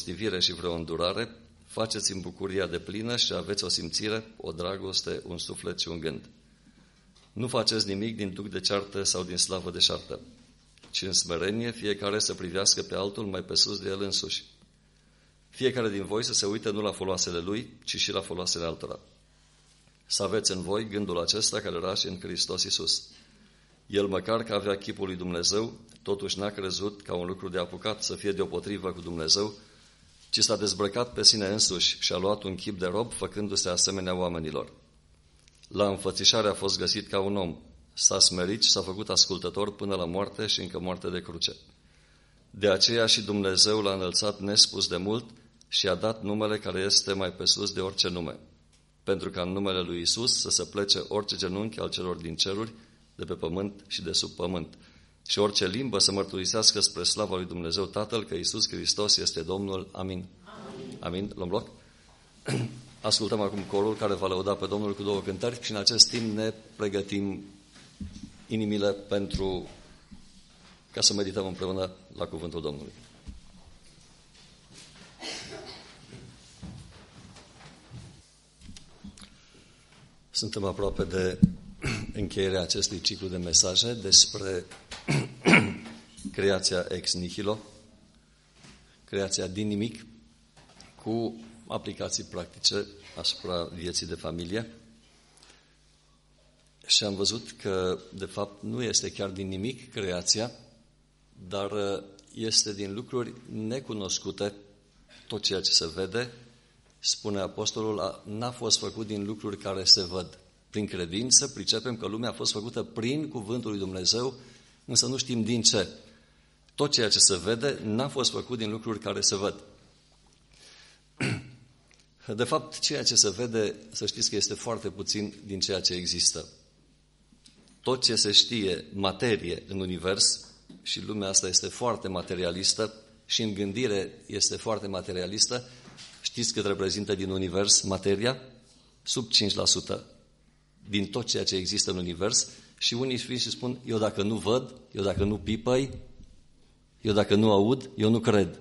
milostivire și vreo îndurare, faceți în bucuria deplină și aveți o simțire, o dragoste, un suflet și un gând. Nu faceți nimic din duc de ceartă sau din slavă de șartă, ci în smerenie fiecare să privească pe altul mai pe sus de el însuși. Fiecare din voi să se uite nu la foloasele lui, ci și la foloasele altora. Să aveți în voi gândul acesta care era și în Hristos Iisus. El, măcar că avea chipul lui Dumnezeu, totuși n-a crezut ca un lucru de apucat să fie deopotrivă cu Dumnezeu, ci s-a dezbrăcat pe sine însuși și a luat un chip de rob, făcându-se asemenea oamenilor. La înfățișare a fost găsit ca un om, s-a smerit și s-a făcut ascultător până la moarte și încă moarte de cruce. De aceea și Dumnezeu l-a înălțat nespus de mult și a dat numele care este mai pe sus de orice nume, pentru ca în numele lui Iisus să se plece orice genunchi al celor din ceruri, de pe pământ și de sub pământ, și orice limbă să mărturisească spre slava lui Dumnezeu Tatăl că Iisus Hristos este Domnul. Amin. Amin. Luăm loc. Ascultăm acum corul care va lăuda pe Domnul cu două cântări și în acest timp ne pregătim inimile ca să medităm împreună la cuvântul Domnului. Suntem aproape de încheierea acestui ciclu de mesaje despre creația ex nihilo, creația din nimic, cu aplicații practice asupra vieții de familie. Și am văzut că, de fapt, nu este chiar din nimic creația, dar este din lucruri necunoscute tot ceea ce se vede. Spune apostolul, n-a fost făcut din lucruri care se văd. Prin credință pricepem că lumea a fost făcută prin cuvântul lui Dumnezeu, însă nu știm din ce. Tot ceea ce se vede n-a fost făcut din lucruri care se văd. De fapt, ceea ce se vede, să știți că este foarte puțin din ceea ce există. Tot ce se știe, materie în univers, și lumea asta este foarte materialistă și în gândire este foarte materialistă, știți cât reprezintă din univers materia? Sub 5% din tot ceea ce există în univers. Și unii vin și spun, eu dacă nu văd, eu dacă nu pipăi, eu dacă nu aud, eu nu cred.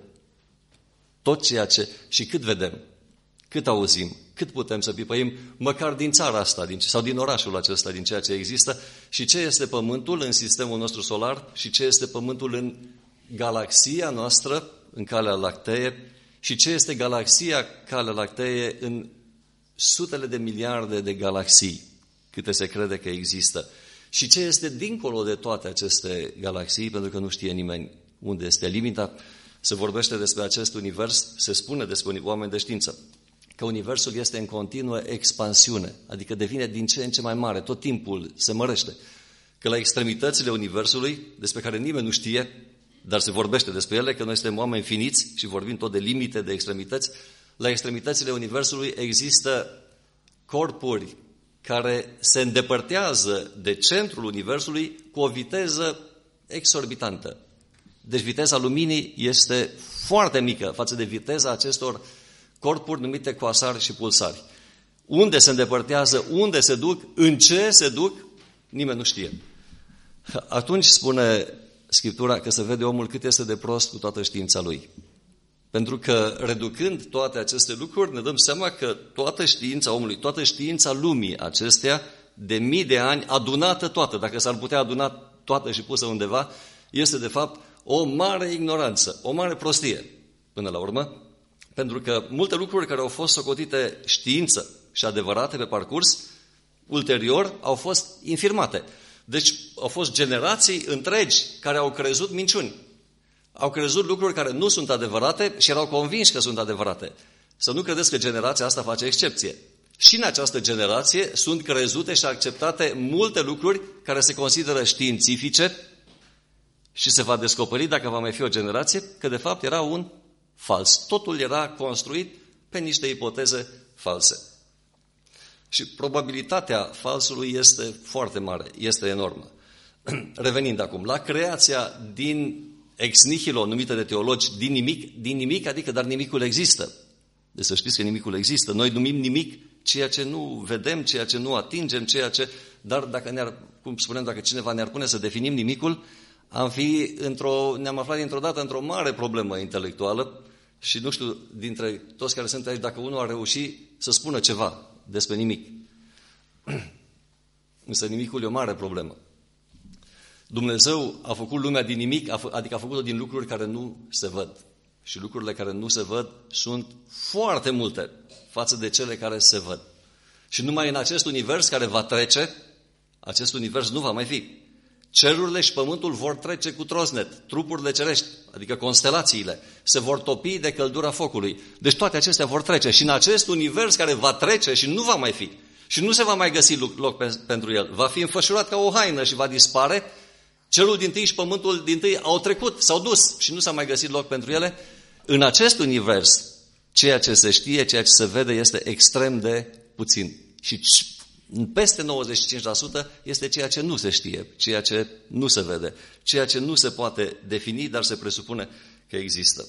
Tot ceea ce... Și cât vedem? Cât auzim? Cât putem să pipăim? Măcar din țara asta sau din orașul acesta, din ceea ce există. Și ce este Pământul în sistemul nostru solar și ce este Pământul în galaxia noastră, în Calea Lactee, și ce este galaxia Calea Lactee în sutele de miliarde de galaxii, câte se crede că există. Și ce este dincolo de toate aceste galaxii, pentru că nu știe nimeni unde este limita. Se vorbește despre acest univers, se spune despre oameni de știință, că universul este în continuă expansiune, adică devine din ce în ce mai mare, tot timpul se mărește. Că la extremitățile universului, despre care nimeni nu știe, dar se vorbește despre ele, că noi suntem oameni finiți și vorbim tot de limite, de extremități, la extremitățile universului există corpuri care se îndepărtează de centrul universului cu o viteză exorbitantă. Deci viteza luminii este foarte mică față de viteza acestor corpuri numite coasari și pulsari. Unde se îndepărtează, unde se duc, în ce se duc, nimeni nu știe. Atunci spune Scriptura că se vede omul cât este de prost cu toată știința lui. Pentru că, reducând toate aceste lucruri, ne dăm seama că toată știința omului, toată știința lumii acesteia, de mii de ani, adunată toată, dacă s-ar putea aduna toată și pusă undeva, este de fapt o mare ignoranță, o mare prostie, până la urmă, pentru că multe lucruri care au fost socotite știință și adevărate pe parcurs, ulterior au fost infirmate. Deci au fost generații întregi care au crezut minciuni. Au crezut lucruri care nu sunt adevărate și erau convinși că sunt adevărate. Să nu credeți că generația asta face excepție. Și în această generație sunt crezute și acceptate multe lucruri care se consideră științifice și se va descoperi, dacă va mai fi o generație, că de fapt era un fals. Totul era construit pe niște ipoteze false. Și probabilitatea falsului este foarte mare, este enormă. Revenind acum la creația din ex nihilo, numită de teologi, din nimic, adică dar nimicul există. Deci să știți că nimicul există. Noi numim nimic ceea ce nu vedem, ceea ce nu atingem, dar dacă cum spunem, dacă cineva ne-ar pune să definim nimicul, ne-am aflat dintr-o dată într-o mare problemă intelectuală Și nu știu, dintre toți care sunt aici, dacă unul a reușit să spună ceva despre nimic. Însă nimicul e o mare problemă. Dumnezeu a făcut lumea din nimic, adică a făcut-o din lucruri care nu se văd. Și lucrurile care nu se văd sunt foarte multe față de cele care se văd. Și numai în acest univers care va trece, acest univers nu va mai fi. Cerurile și pământul vor trece cu trosnet, trupurile cerești, adică constelațiile, se vor topi de căldura focului. Deci toate acestea vor trece și în acest univers care va trece și nu va mai fi și nu se va mai găsi loc pentru el, va fi înfășurat ca o haină și va dispare, cerul dintâi și pământul dintâi au trecut, s-au dus și nu s-a mai găsit loc pentru ele. În acest univers, ceea ce se știe, ceea ce se vede este extrem de puțin. Și peste 95% este ceea ce nu se știe, ceea ce nu se vede, ceea ce nu se poate defini, dar se presupune că există.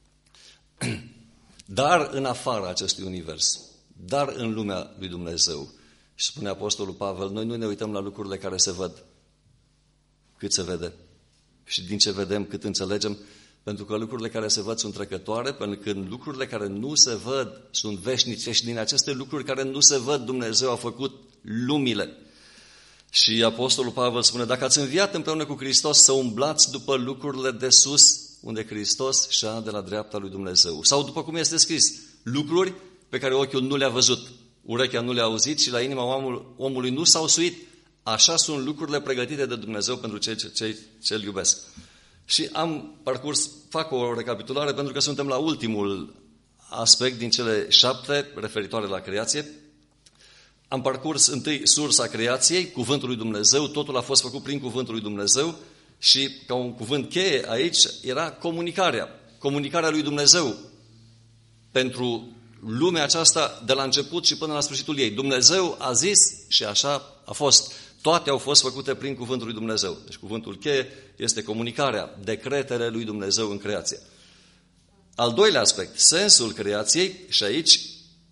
Dar în afara acestui univers, dar în lumea lui Dumnezeu, și spune Apostolul Pavel, noi nu ne uităm la lucrurile care se văd, cât se vede. Și din ce vedem, cât înțelegem, pentru că lucrurile care se văd sunt trecătoare, pentru că lucrurile care nu se văd sunt veșnice și din aceste lucruri care nu se văd, Dumnezeu a făcut lumile. Și Apostolul Pavel spune, dacă ați înviat împreună cu Hristos, să umblați după lucrurile de sus, unde Hristos șa de la dreapta lui Dumnezeu. Sau după cum este scris, lucruri pe care ochiul nu le-a văzut, urechea nu le-a auzit și la inima omului nu s-au suit. Așa sunt lucrurile pregătite de Dumnezeu pentru cei ce îl iubesc. Și am parcurs, fac o recapitulare pentru că suntem la ultimul aspect din cele 7 referitoare la creație. Am parcurs întâi sursa creației, cuvântul lui Dumnezeu, totul a fost făcut prin cuvântul lui Dumnezeu și ca un cuvânt cheie aici era comunicarea lui Dumnezeu pentru lumea aceasta de la început și până la sfârșitul ei. Dumnezeu a zis și așa a fost. Toate au fost făcute prin cuvântul lui Dumnezeu. Deci cuvântul cheie este comunicarea, decretele lui Dumnezeu în creație. Al doilea aspect, sensul creației, și aici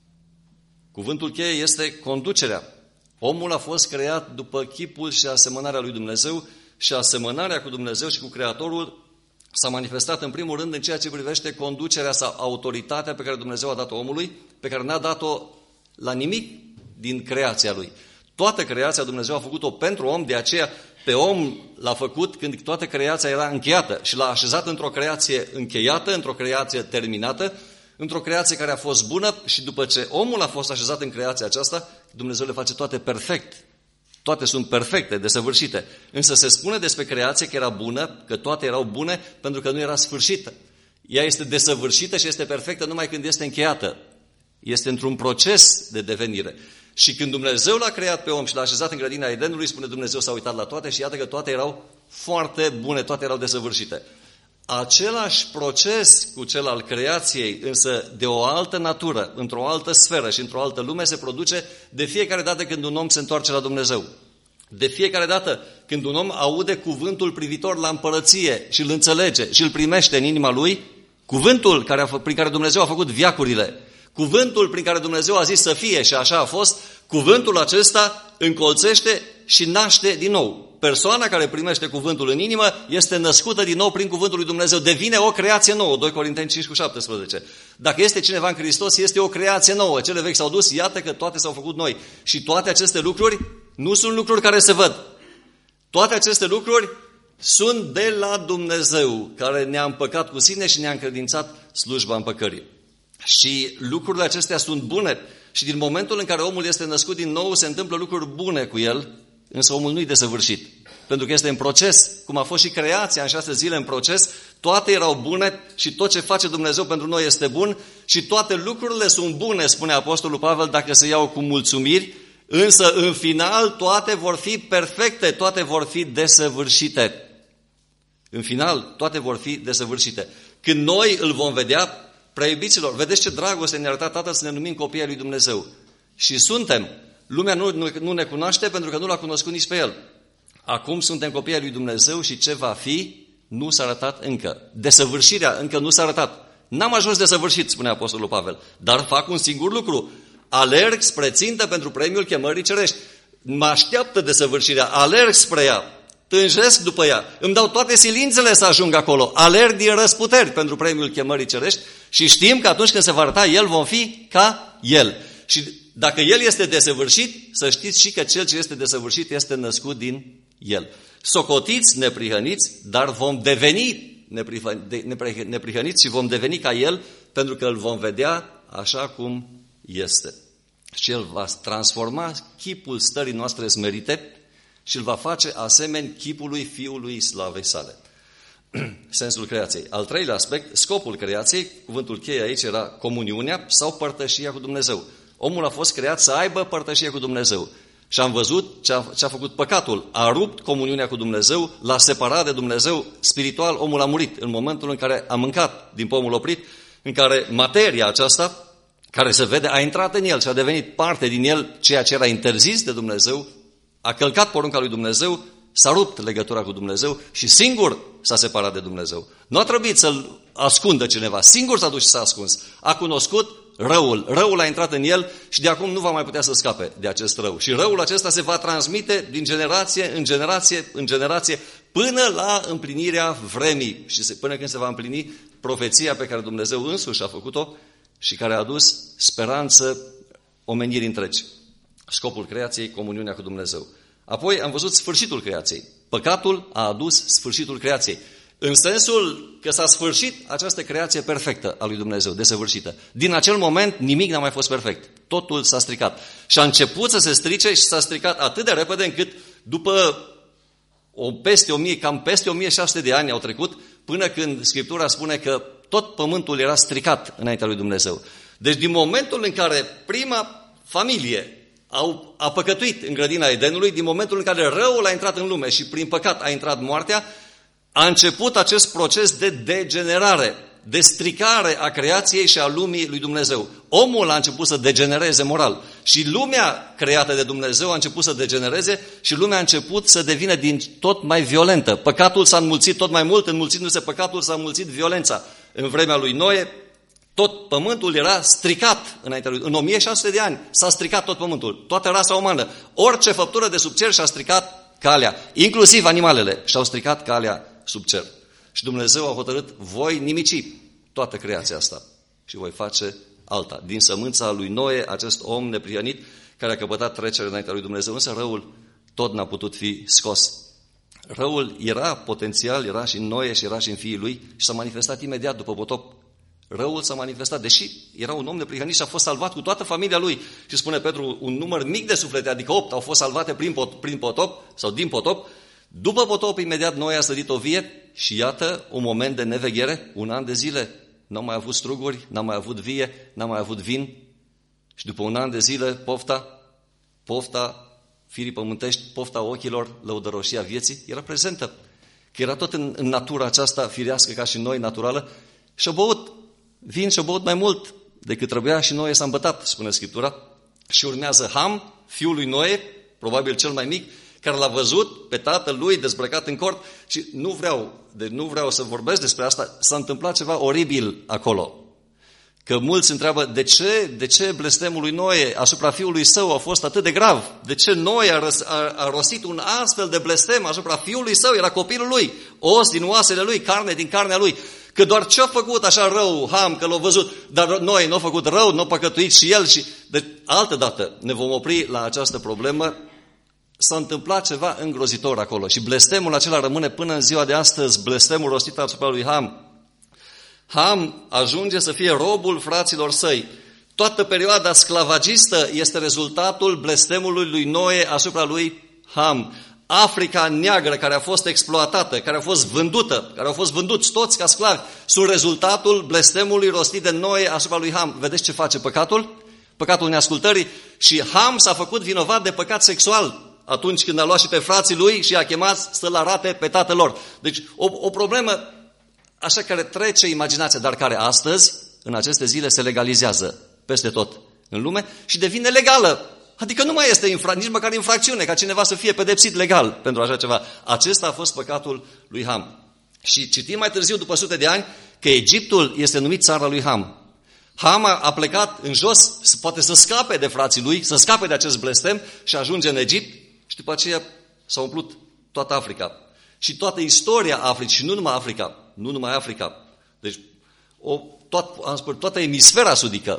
cuvântul cheie este conducerea. Omul a fost creat după chipul și asemănarea lui Dumnezeu și asemănarea cu Dumnezeu și cu Creatorul s-a manifestat în primul rând în ceea ce privește conducerea sau autoritatea pe care Dumnezeu a dat-o omului, pe care n-a dat-o la nimic din creația lui. Toată creația Dumnezeu a făcut-o pentru om, de aceea pe om l-a făcut când toată creația era încheiată și l-a așezat într-o creație încheiată, într-o creație terminată, într-o creație care a fost bună și după ce omul a fost așezat în creația aceasta, Dumnezeu le face toate perfect. Toate sunt perfecte, desăvârșite. Însă se spune despre creație că era bună, că toate erau bune pentru că nu era sfârșită. Ea este desăvârșită și este perfectă numai când este încheiată. Este într-un proces de devenire. Și când Dumnezeu l-a creat pe om și l-a așezat în grădina Edenului, spune Dumnezeu s-a uitat la toate și iată că toate erau foarte bune, toate erau desăvârșite. Același proces cu cel al creației, însă de o altă natură, într-o altă sferă și într-o altă lume, se produce de fiecare dată când un om se întoarce la Dumnezeu. De fiecare dată când un om aude cuvântul privitor la împărăție și îl înțelege și îl primește în inima lui, cuvântul prin care Dumnezeu a făcut veacurile, cuvântul prin care Dumnezeu a zis să fie și așa a fost, cuvântul acesta încolțește și naște din nou. Persoana care primește cuvântul în inimă este născută din nou prin cuvântul lui Dumnezeu, devine o creație nouă, 2 Corinteni 5:17. Dacă este cineva în Hristos, este o creație nouă, cele vechi s-au dus, iată că toate s-au făcut noi. Și toate aceste lucruri nu sunt lucruri care se văd. Toate aceste lucruri sunt de la Dumnezeu, care ne-a împăcat cu sine și ne-a încredințat slujba împăcării. Și lucrurile acestea sunt bune și din momentul în care omul este născut din nou, se întâmplă lucruri bune cu el, însă omul nu-i desăvârșit. Pentru că este în proces, cum a fost și creația în 6 zile în proces, toate erau bune și tot ce face Dumnezeu pentru noi este bun și toate lucrurile sunt bune, spune Apostolul Pavel, dacă se iau cu mulțumiri, însă în final toate vor fi perfecte, toate vor fi desăvârșite. În final toate vor fi desăvârșite. Când noi îl vom vedea, prea iubiților, vedeți ce dragoste ne-a arătat Tatăl să ne numim copiii lui Dumnezeu. Și suntem. Lumea nu ne cunoaște pentru că nu l-a cunoscut nici pe El. Acum suntem copiii lui Dumnezeu și ce va fi nu s-a arătat încă. Desăvârșirea încă nu s-a arătat. N-am ajuns desăvârșit, spune Apostolul Pavel, dar fac un singur lucru. Alerg spre țintă pentru premiul chemării cerești. Mă așteaptă desăvârșirea, alerg spre ea, tânjesc după ea, îmi dau toate silințele să ajung acolo, alerg din răsputeri pentru premiul chemării cerești Și știm că atunci când se va arăta El, vom fi ca El. Și dacă El este desăvârșit, să știți și că Cel ce este desăvârșit este născut din El. Socotiți neprihăniți, dar vom deveni neprihăniți și vom deveni ca El, pentru că Îl vom vedea așa cum este. Și El va transforma chipul stării noastre smerite și Îl va face asemeni chipului Fiului Slavei Sale. Sensul creației. Al treilea aspect, scopul creației, cuvântul cheie aici era comuniunea sau părtășia cu Dumnezeu. Omul a fost creat să aibă părtășie cu Dumnezeu. Și am văzut ce a făcut păcatul. A rupt comuniunea cu Dumnezeu, l-a separat de Dumnezeu spiritual, omul a murit în momentul în care a mâncat din pomul oprit, în care materia aceasta, care se vede, a intrat în el și a devenit parte din el, ceea ce era interzis de Dumnezeu, a călcat porunca lui Dumnezeu, s-a rupt legătura cu Dumnezeu și singur s-a separat de Dumnezeu. Nu a trebuit să-l ascundă cineva, singur s-a dus și s-a ascuns. A cunoscut răul a intrat în el și de acum nu va mai putea să scape de acest rău. Și răul acesta se va transmite din generație în generație până la împlinirea vremii și până când se va împlini profeția pe care Dumnezeu însuși a făcut-o și care a adus speranță omenirii întregi. Scopul creației, comuniunea cu Dumnezeu. Apoi am văzut sfârșitul creației. Păcatul a adus sfârșitul creației. În sensul că s-a sfârșit această creație perfectă a lui Dumnezeu, desăvârșită. Din acel moment nimic n-a mai fost perfect. Totul s-a stricat. Și a început să se strice și s-a stricat atât de repede încât după cam peste 1600 de ani au trecut până când Scriptura spune că tot pământul era stricat înaintea lui Dumnezeu. Deci din momentul în care prima familie a păcătuit în grădina Edenului, din momentul în care răul a intrat în lume și prin păcat a intrat moartea, a început acest proces de degenerare, de stricare a creației și a lumii lui Dumnezeu. Omul a început să degenereze moral și lumea creată de Dumnezeu a început să degenereze și lumea a început să devină din tot mai violentă. Păcatul s-a înmulțit tot mai mult, înmulțindu-se păcatul s-a înmulțit violența. În vremea lui Noe, tot pământul era stricat înaintea lui. În 1600 de ani s-a stricat tot pământul, toată rasa umană. Orice făptură de sub cer și-a stricat calea, inclusiv animalele și-au stricat calea sub cer. Și Dumnezeu a hotărât, voi nimici toată creația asta și voi face alta. Din sămânța lui Noe, acest om neprihănit care a căpătat trecere înaintea lui Dumnezeu, însă răul tot n-a putut fi scos. Răul era potențial, era și în Noe și era și în fiii lui și s-a manifestat imediat după potop. Răul s-a manifestat, deși era un om neprihănit și a fost salvat cu toată familia lui. Și spune Petru, un număr mic de suflete, adică 8, au fost salvate prin potop sau din potop. După potop, imediat Noe a sădit o vie și iată un moment de neveghere, 1 an de zile. N-au mai avut struguri, n-au mai avut vie, n-au mai avut vin. Și după 1 an de zile, pofta firii pământești, pofta ochilor, lăudăroșia vieții, era prezentă. Că era tot în natura aceasta firească ca și noi, naturală. Și-a băut vin și-a băut mai mult decât trebuia și Noe s-a îmbătat, spune Scriptura. Și urmează Ham, fiul lui Noe, probabil cel mai mic, care l-a văzut pe tatăl lui dezbrăcat în cort și nu vreau să vorbesc despre asta, s-a întâmplat ceva oribil acolo. Că mulți întreabă, de ce blestemul lui Noe asupra fiului său a fost atât de grav? De ce Noe a rostit un astfel de blestem asupra fiului său? Era copilul lui, os din oasele lui, carne din carnea lui. Că doar ce-a făcut așa rău Ham, că l-a văzut, dar Noe n-a făcut rău, n-a păcătuit și el. Deci, altă dată ne vom opri la această problemă. S-a întâmplat ceva îngrozitor acolo și blestemul acela rămâne până în ziua de astăzi, blestemul rostit asupra lui Ham. Ham ajunge să fie robul fraților săi. Toată perioada sclavagistă este rezultatul blestemului lui Noe asupra lui Ham. Africa neagră care a fost exploatată, care a fost vândută, care au fost vânduți toți ca sclavi, sunt rezultatul blestemului rostit de Noe asupra lui Ham. Vedeți ce face păcatul? Păcatul neascultării. Și Ham s-a făcut vinovat de păcat sexual atunci când a luat și pe frații lui și i-a chemat să-l arate pe tatăl lor. Deci o problemă așa care trece imaginația, dar care astăzi, în aceste zile, se legalizează peste tot în lume și devine legală. Adică nu mai este nici măcar infracțiune ca cineva să fie pedepsit legal pentru așa ceva. Acesta a fost păcatul lui Ham. Și citim mai târziu, după sute de ani, că Egiptul este numit țara lui Ham. Ham a plecat în jos, poate să scape de frații lui, să scape de acest blestem și ajunge în Egipt și după aceea s-a umplut toată Africa. Și toată istoria Africii, și nu numai Africa. Deci toată emisfera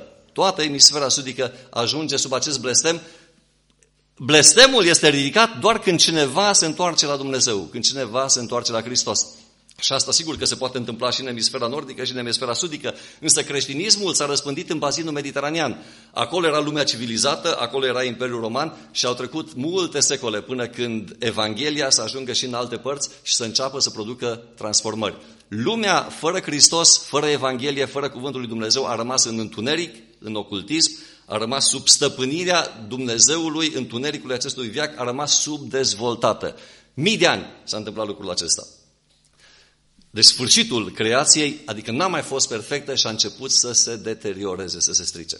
sudică ajunge sub acest blestem. Blestemul este ridicat doar când cineva se întoarce la Dumnezeu, când cineva se întoarce la Hristos. Și asta sigur că se poate întâmpla și în emisfera nordică și în emisfera sudică, însă creștinismul s-a răspândit în bazinul mediteranean. Acolo era lumea civilizată, acolo era Imperiul Roman și au trecut multe secole până când Evanghelia să ajungă și în alte părți și să înceapă să producă transformări. Lumea fără Hristos, fără Evanghelie, fără Cuvântul lui Dumnezeu a rămas în întuneric, în ocultism, a rămas sub stăpânirea Dumnezeului, întunericului acestui veac, a rămas subdezvoltată. Mii de ani s-a întâmplat lucrul acesta. Deci sfârșitul creației, adică n-a mai fost perfectă și a început să se deterioreze, să se strice.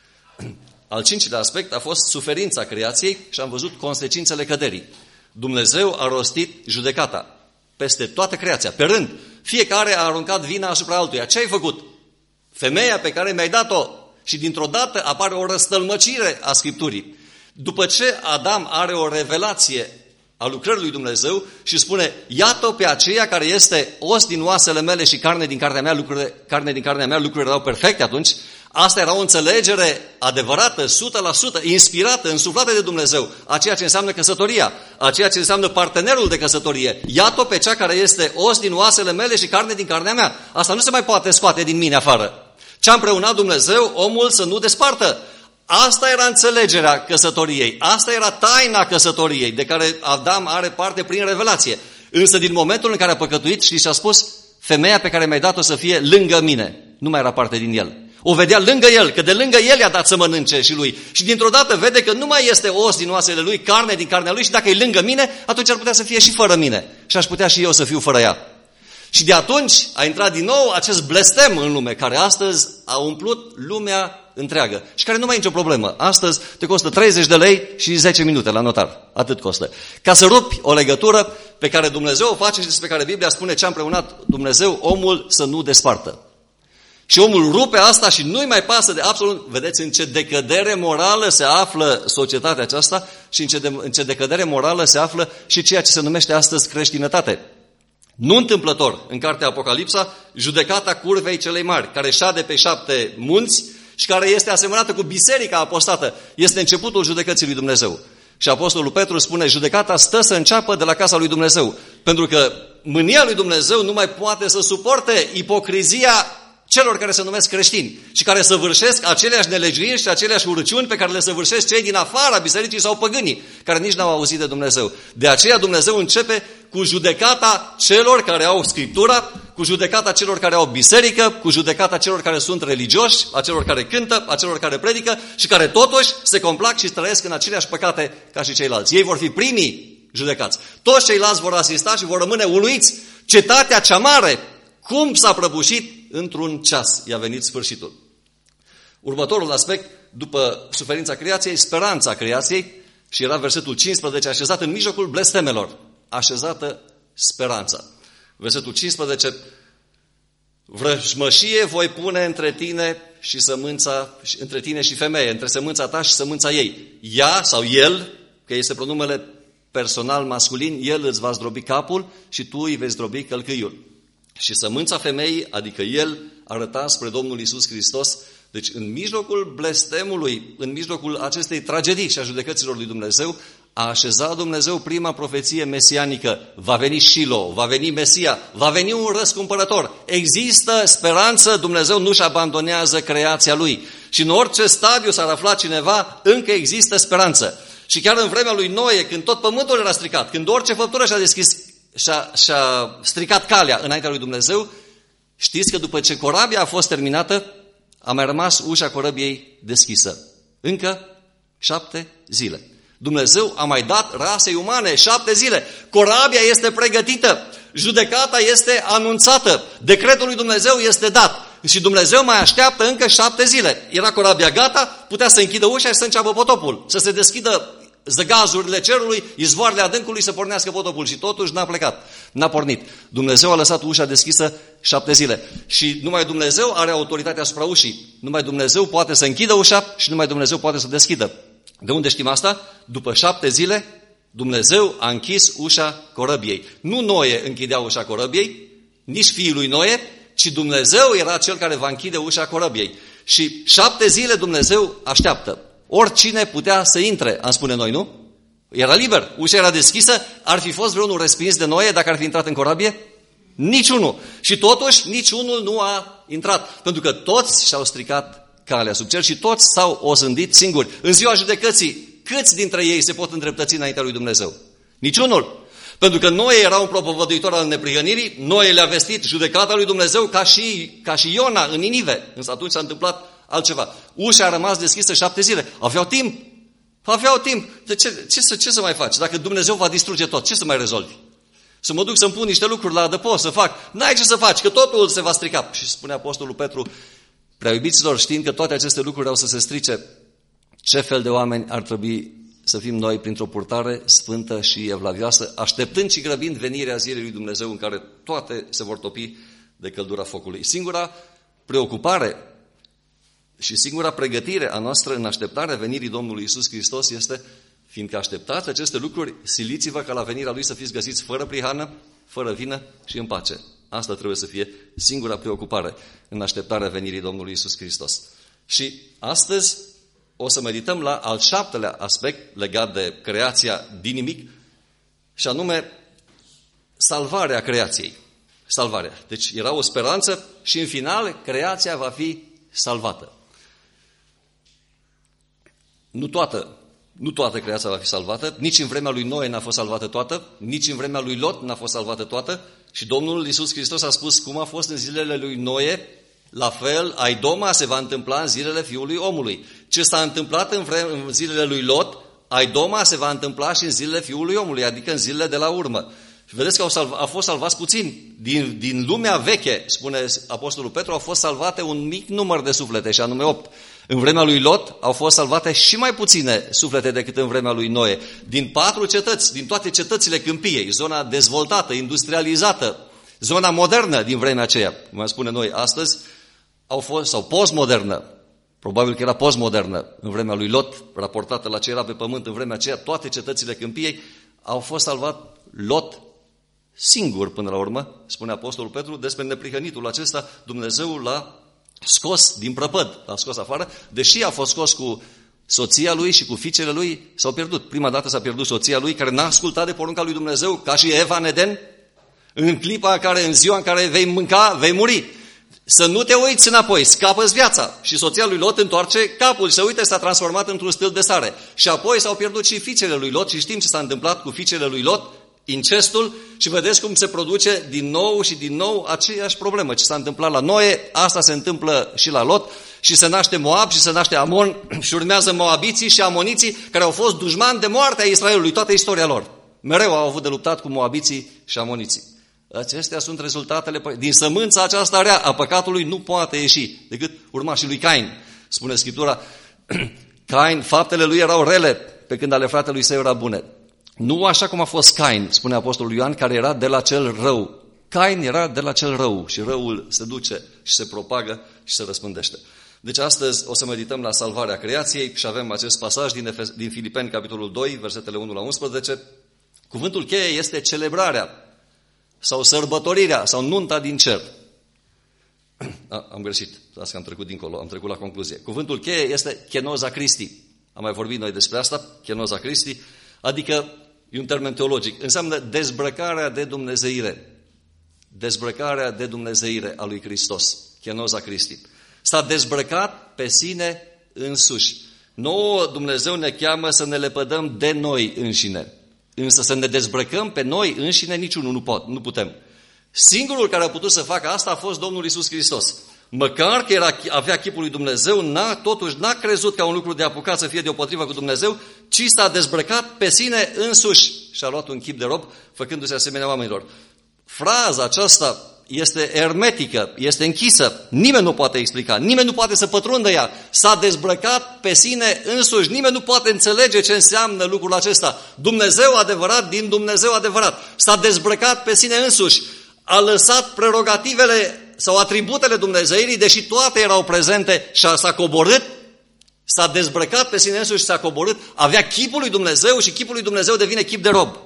Al cincilea aspect a fost suferința creației și am văzut consecințele căderii. Dumnezeu a rostit judecata peste toată creația, pe rând. Fiecare a aruncat vina asupra altuia. Ce ai făcut? Femeia pe care mi-ai dat-o. Și dintr-o dată apare o răstălmăcire a Scripturii. După ce Adam are o revelație a lucrării lui Dumnezeu și spune, iată pe aceea care este os din oasele mele și carne din carnea mea, lucrurile erau perfecte atunci. Asta era o înțelegere adevărată, 100%, inspirată, însuflată de Dumnezeu, a ceea ce înseamnă căsătoria, a ceea ce înseamnă partenerul de căsătorie. Iată pe cea care este os din oasele mele și carne din carnea mea. Asta nu se mai poate scoate din mine afară. Ce-a împreunat Dumnezeu, omul să nu despartă. Asta era înțelegerea căsătoriei, asta era taina căsătoriei, de care Adam are parte prin revelație. Însă din momentul în care a păcătuit, știți ce a spus? Femeia pe care mi-ai dat-o să fie lângă mine, nu mai era parte din el. O vedea lângă el, că de lângă el i-a dat să mănânce și lui. Și dintr-o dată vede că nu mai este os din oasele lui, carne din carnea lui și dacă e lângă mine, atunci ar putea să fie și fără mine. Și aș putea și eu să fiu fără ea. Și de atunci a intrat din nou acest blestem în lume, care astăzi a umplut lumea întreagă și care nu mai e nicio problemă. Astăzi te costă 30 de lei și 10 minute la notar. Atât costă. Ca să rupi o legătură pe care Dumnezeu o face și despre care Biblia spune ce a împreunat Dumnezeu, omul să nu despartă. Și omul rupe asta și nu-i mai pasă de absolut... Vedeți în ce decădere morală se află societatea aceasta și în ce decădere morală se află și ceea ce se numește astăzi creștinătate. Nu întâmplător, în cartea Apocalipsa, judecata curvei celei mari, care șade pe 7 munți și care este asemănată cu biserica apostată, este începutul judecății lui Dumnezeu. Și Apostolul Petru spune, judecata stă să înceapă de la casa lui Dumnezeu, pentru că mânia lui Dumnezeu nu mai poate să suporte ipocrizia celor care se numesc creștini și care săvârșesc aceleași nelegiuiri și aceleași urăciuni pe care le săvârșesc cei din afara bisericii sau păgânii, care nici n-au auzit de Dumnezeu. De aceea Dumnezeu începe cu judecata celor care au Scriptura, cu judecata celor care au biserică, cu judecata celor care sunt religioși, a celor care cântă, a celor care predică și care totuși se complac și trăiesc în aceleași păcate ca și ceilalți. Ei vor fi primii judecați. Toți ceilalți vor asista și vor rămâne uluiți. Cetatea cea mare, cum s-a prăbușit într-un ceas, i-a venit sfârșitul. Următorul aspect, după suferința creației, speranța creației, și era versetul 15, așezat în mijlocul blestemelor, așezată speranța. Versetul 15, vrăjmășie voi pune între tine și sămânța, între tine și femeie, între sămânța ta și sămânța ei. Ea sau el, că este pronumele personal masculin, el îți va zdrobi capul și tu îi vei zdrobi călcâiul. Și sămânța femeii, adică el, arăta spre Domnul Iisus Hristos. Deci în mijlocul blestemului, în mijlocul acestei tragedii și a judecăților lui Dumnezeu, a așezat Dumnezeu prima profeție mesianică. Va veni Shilo, va veni Mesia, va veni un răscumpărător. Există speranță, Dumnezeu nu-și abandonează creația lui. Și în orice stadiu s-ar afla cineva, încă există speranță. Și chiar în vremea lui Noe, când tot pământul era stricat, când orice făptură și-a deschis și-a stricat calea înaintea lui Dumnezeu, știți că după ce corabia a fost terminată, a mai rămas ușa corăbiei deschisă. Încă 7 zile. Dumnezeu a mai dat rasei umane 7 zile. Corabia este pregătită. Judecata este anunțată. Decretul lui Dumnezeu este dat. Și Dumnezeu mai așteaptă încă 7 zile. Era corabia gata, putea să închidă ușa și să înceapă potopul. Să se deschidă zăgazurile cerului, izvoarele adâncului, să pornească potopul. Și totuși n-a plecat, n-a pornit. Dumnezeu a lăsat ușa deschisă 7 zile. Și numai Dumnezeu are autoritatea asupra ușii. Numai Dumnezeu poate să închidă ușa și numai Dumnezeu poate să deschidă. De unde știm asta? După 7 zile, Dumnezeu a închis ușa corăbiei. Nu Noe închidea ușa corăbiei, nici fiii lui Noe, ci Dumnezeu era cel care va închide ușa corăbiei. Și 7 zile Dumnezeu așteaptă. Oricine putea să intre, am spune noi, nu? Era liber, ușa era deschisă, ar fi fost vreunul respins de Noe dacă ar fi intrat în corabie? Niciunul. Și totuși niciunul nu a intrat, pentru că toți și-au stricat calea sub cer și toți s-au osândit singuri. În ziua judecății, câți dintre ei se pot îndreptăți înaintea lui Dumnezeu? Niciunul. Pentru că Noe era un propovăduitor al neprihănirii, Noe le-a vestit judecata lui Dumnezeu ca și Iona în Ninive. Însă atunci s-a întâmplat altceva. Ușa a rămas deschisă 7 zile. Aveau timp. De ce să mai faci? Dacă Dumnezeu va distruge tot, ce să mai rezolvi? Să mă duc să-mi pun niște lucruri la adăpost, să fac. N-ai ce să faci, că totul se va strica. Și spune Apostolul Petru, prea iubiților, știind că toate aceste lucruri au să se strice, ce fel de oameni ar trebui să fim noi printr-o purtare sfântă și evlavioasă, așteptând și grăbind venirea zilei lui Dumnezeu în care toate se vor topi de căldura focului. Singura preocupare și singura pregătire a noastră în așteptarea venirii Domnului Iisus Hristos este, fiindcă așteptați aceste lucruri, siliți-vă ca la venirea Lui să fiți găsiți fără prihană, fără vină și în pace. Asta trebuie să fie singura preocupare în așteptarea venirii Domnului Iisus Hristos. Și astăzi o să medităm la al 7-lea aspect legat de creația din nimic, și anume salvarea creației. Salvarea. Deci era o speranță și în final creația va fi salvată. Nu toată creația va fi salvată, nici în vremea lui Noe n-a fost salvată toată, nici în vremea lui Lot n-a fost salvată toată și Domnul Iisus Hristos a spus cum a fost în zilele lui Noe, la fel, Aidoma se va întâmpla în zilele Fiului Omului. Ce s-a întâmplat în zilele lui Lot, Aidoma se va întâmpla și în zilele Fiului Omului, adică în zilele de la urmă. Și vedeți că au fost salvați puțini. Din lumea veche, spune Apostolul Petru, au fost salvate un mic număr de suflete, și anume 8. În vremea lui Lot au fost salvate și mai puține suflete decât în vremea lui Noe. Din 4 cetăți, din toate cetățile câmpiei, zona dezvoltată, industrializată, zona modernă din vremea aceea, cum spune noi astăzi, au fost, sau postmodernă, probabil că era postmodernă în vremea lui Lot, raportată la ce era pe pământ în vremea aceea, toate cetățile câmpiei, au fost salvat Lot singur până la urmă, spune Apostolul Petru, despre neprihănitul acesta, Dumnezeu l-a scos din prăpăd, l-a scos afară, deși a fost scos cu soția lui și cu fiicele lui, s-au pierdut. Prima dată s-a pierdut soția lui, care n-a ascultat de porunca lui Dumnezeu, ca și Eva în Eden, în ziua în care vei mânca, vei muri. Să nu te uiți înapoi, scapă-ți viața. Și soția lui Lot întoarce capul și se uită, s-a transformat într-un stâlp de sare. Și apoi s-au pierdut și fiicele lui Lot și știm ce s-a întâmplat cu fiicele lui Lot, incestul, și vedeți cum se produce din nou și din nou aceeași problemă. Ce s-a întâmplat la Noe, asta se întâmplă și la Lot, și se naște Moab și se naște Amon și urmează moabiții și amoniții, care au fost dușmani de moartea Israelului, toată istoria lor. Mereu au avut de luptat cu moabiții și amoniții. Acestea sunt rezultatele, din sămânța aceasta rea a păcatului nu poate ieși decât urmașii lui Cain. Spune Scriptura, Cain, faptele lui erau rele, pe când ale fratelui său erau bune. Nu așa cum a fost Cain, spune Apostolul Ioan, care era de la cel rău. Cain era de la cel rău și răul se duce și se propagă și se răspândește. Deci astăzi o să medităm la salvarea creației și avem acest pasaj din Filipeni, capitolul 2, versetele 1 la 11. Cuvântul cheie este celebrarea sau sărbătorirea sau nunta din cer. Am greșit, las că am trecut dincolo, am trecut la concluzie. Cuvântul cheie este kenoza Christi. Am mai vorbit noi despre asta, kenoza Christi, adică e un termen teologic, înseamnă dezbrăcarea de dumnezeire. Dezbrăcarea de dumnezeire a lui Hristos, kenoza Christi. S-a dezbrăcat pe sine însuși. Nouă Dumnezeu ne cheamă să ne lepădăm de noi înșine. Însă să ne dezbrăcăm pe noi înșine niciunul nu putem. Singurul care a putut să facă asta a fost Domnul Iisus Hristos. Măcar că avea chipul lui Dumnezeu, totuși n-a crezut ca un lucru de apucat să fie deopotrivă cu Dumnezeu, ci s-a dezbrăcat pe sine însuși și a luat un chip de rob, făcându-se asemenea oamenilor. Fraza aceasta este ermetică, este închisă, nimeni nu poate explica, nimeni nu poate să pătrundă ea. S-a dezbrăcat pe sine însuși, nimeni nu poate înțelege ce înseamnă lucrul acesta. Dumnezeu adevărat din Dumnezeu adevărat. S-a dezbrăcat pe sine însuși, a lăsat prerogativele sau atributele dumnezeirii, deși toate erau prezente, și s-a coborât, s-a dezbrăcat pe sine însuși și s-a coborât, avea chipul lui Dumnezeu și chipul lui Dumnezeu devine chip de rob.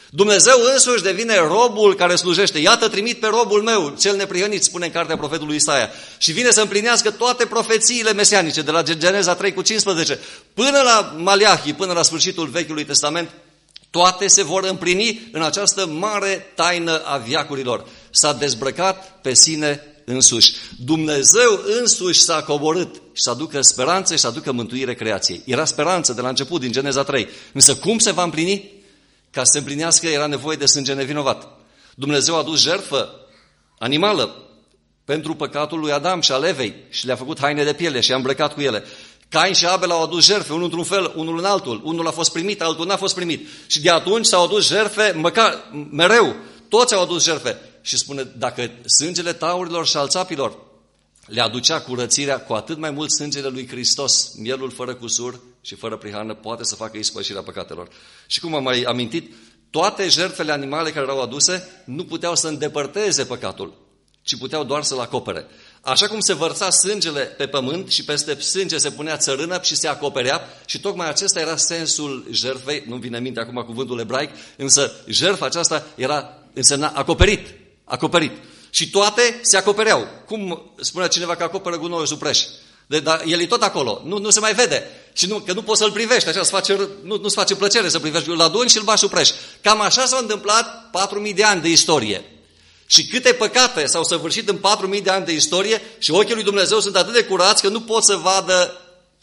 Dumnezeu însuși devine robul care slujește. Iată, trimit pe robul meu, cel neprihănit, spune în cartea profetului Isaia. Și vine să împlinească toate profețiile mesianice, de la Geneza 3:15, până la Maleahi, până la sfârșitul Vechiului Testament, toate se vor împlini în această mare taină a veacurilor. S-a dezbrăcat pe sine însuși. Dumnezeu însuși s-a coborât și să aducă speranță și să aducă mântuire creației. Era speranță de la început, din Geneza 3. Însă cum se va împlini? Ca să se împlinească era nevoie de sânge nevinovat. Dumnezeu a adus jertfă animală pentru păcatul lui Adam și al Evei și le-a făcut haine de piele și a îmbrăcat cu ele. Cain și Abel au adus jertfe, unul într-un fel, unul în altul. Unul a fost primit, altul n-a fost primit. Și de atunci s-au adus jertfe mereu. Toți au adus jertfe. Și spune, dacă sângele taurilor și al țapilor le aducea curățirea, cu atât mai mult sângele lui Hristos, mielul fără cusur și fără prihană, poate să facă ispășirea păcatelor. Și cum am mai amintit, toate jertfele animale care erau aduse nu puteau să îndepărteze păcatul, ci puteau doar să-l acopere. Așa cum se vărța sângele pe pământ și peste sânge se punea țărână și se acoperea, și tocmai acesta era sensul jertfei, nu-mi vine în minte acum cuvântul ebraic, însă jertfa aceasta însemna acoperit. Și toate se acopereau. Cum spunea cineva că acoperă gunoiul sub preș? Dar el e tot acolo, nu se mai vede. Și că nu poți să-l privești, așa nu-ți face plăcere să privești, îl aduni și îl bagi sub preș. Cam așa s-a întâmplat 4.000 de ani de istorie. Și câte păcate s-au săvârșit în 4.000 de ani de istorie și ochii lui Dumnezeu sunt atât de curați că nu pot să vadă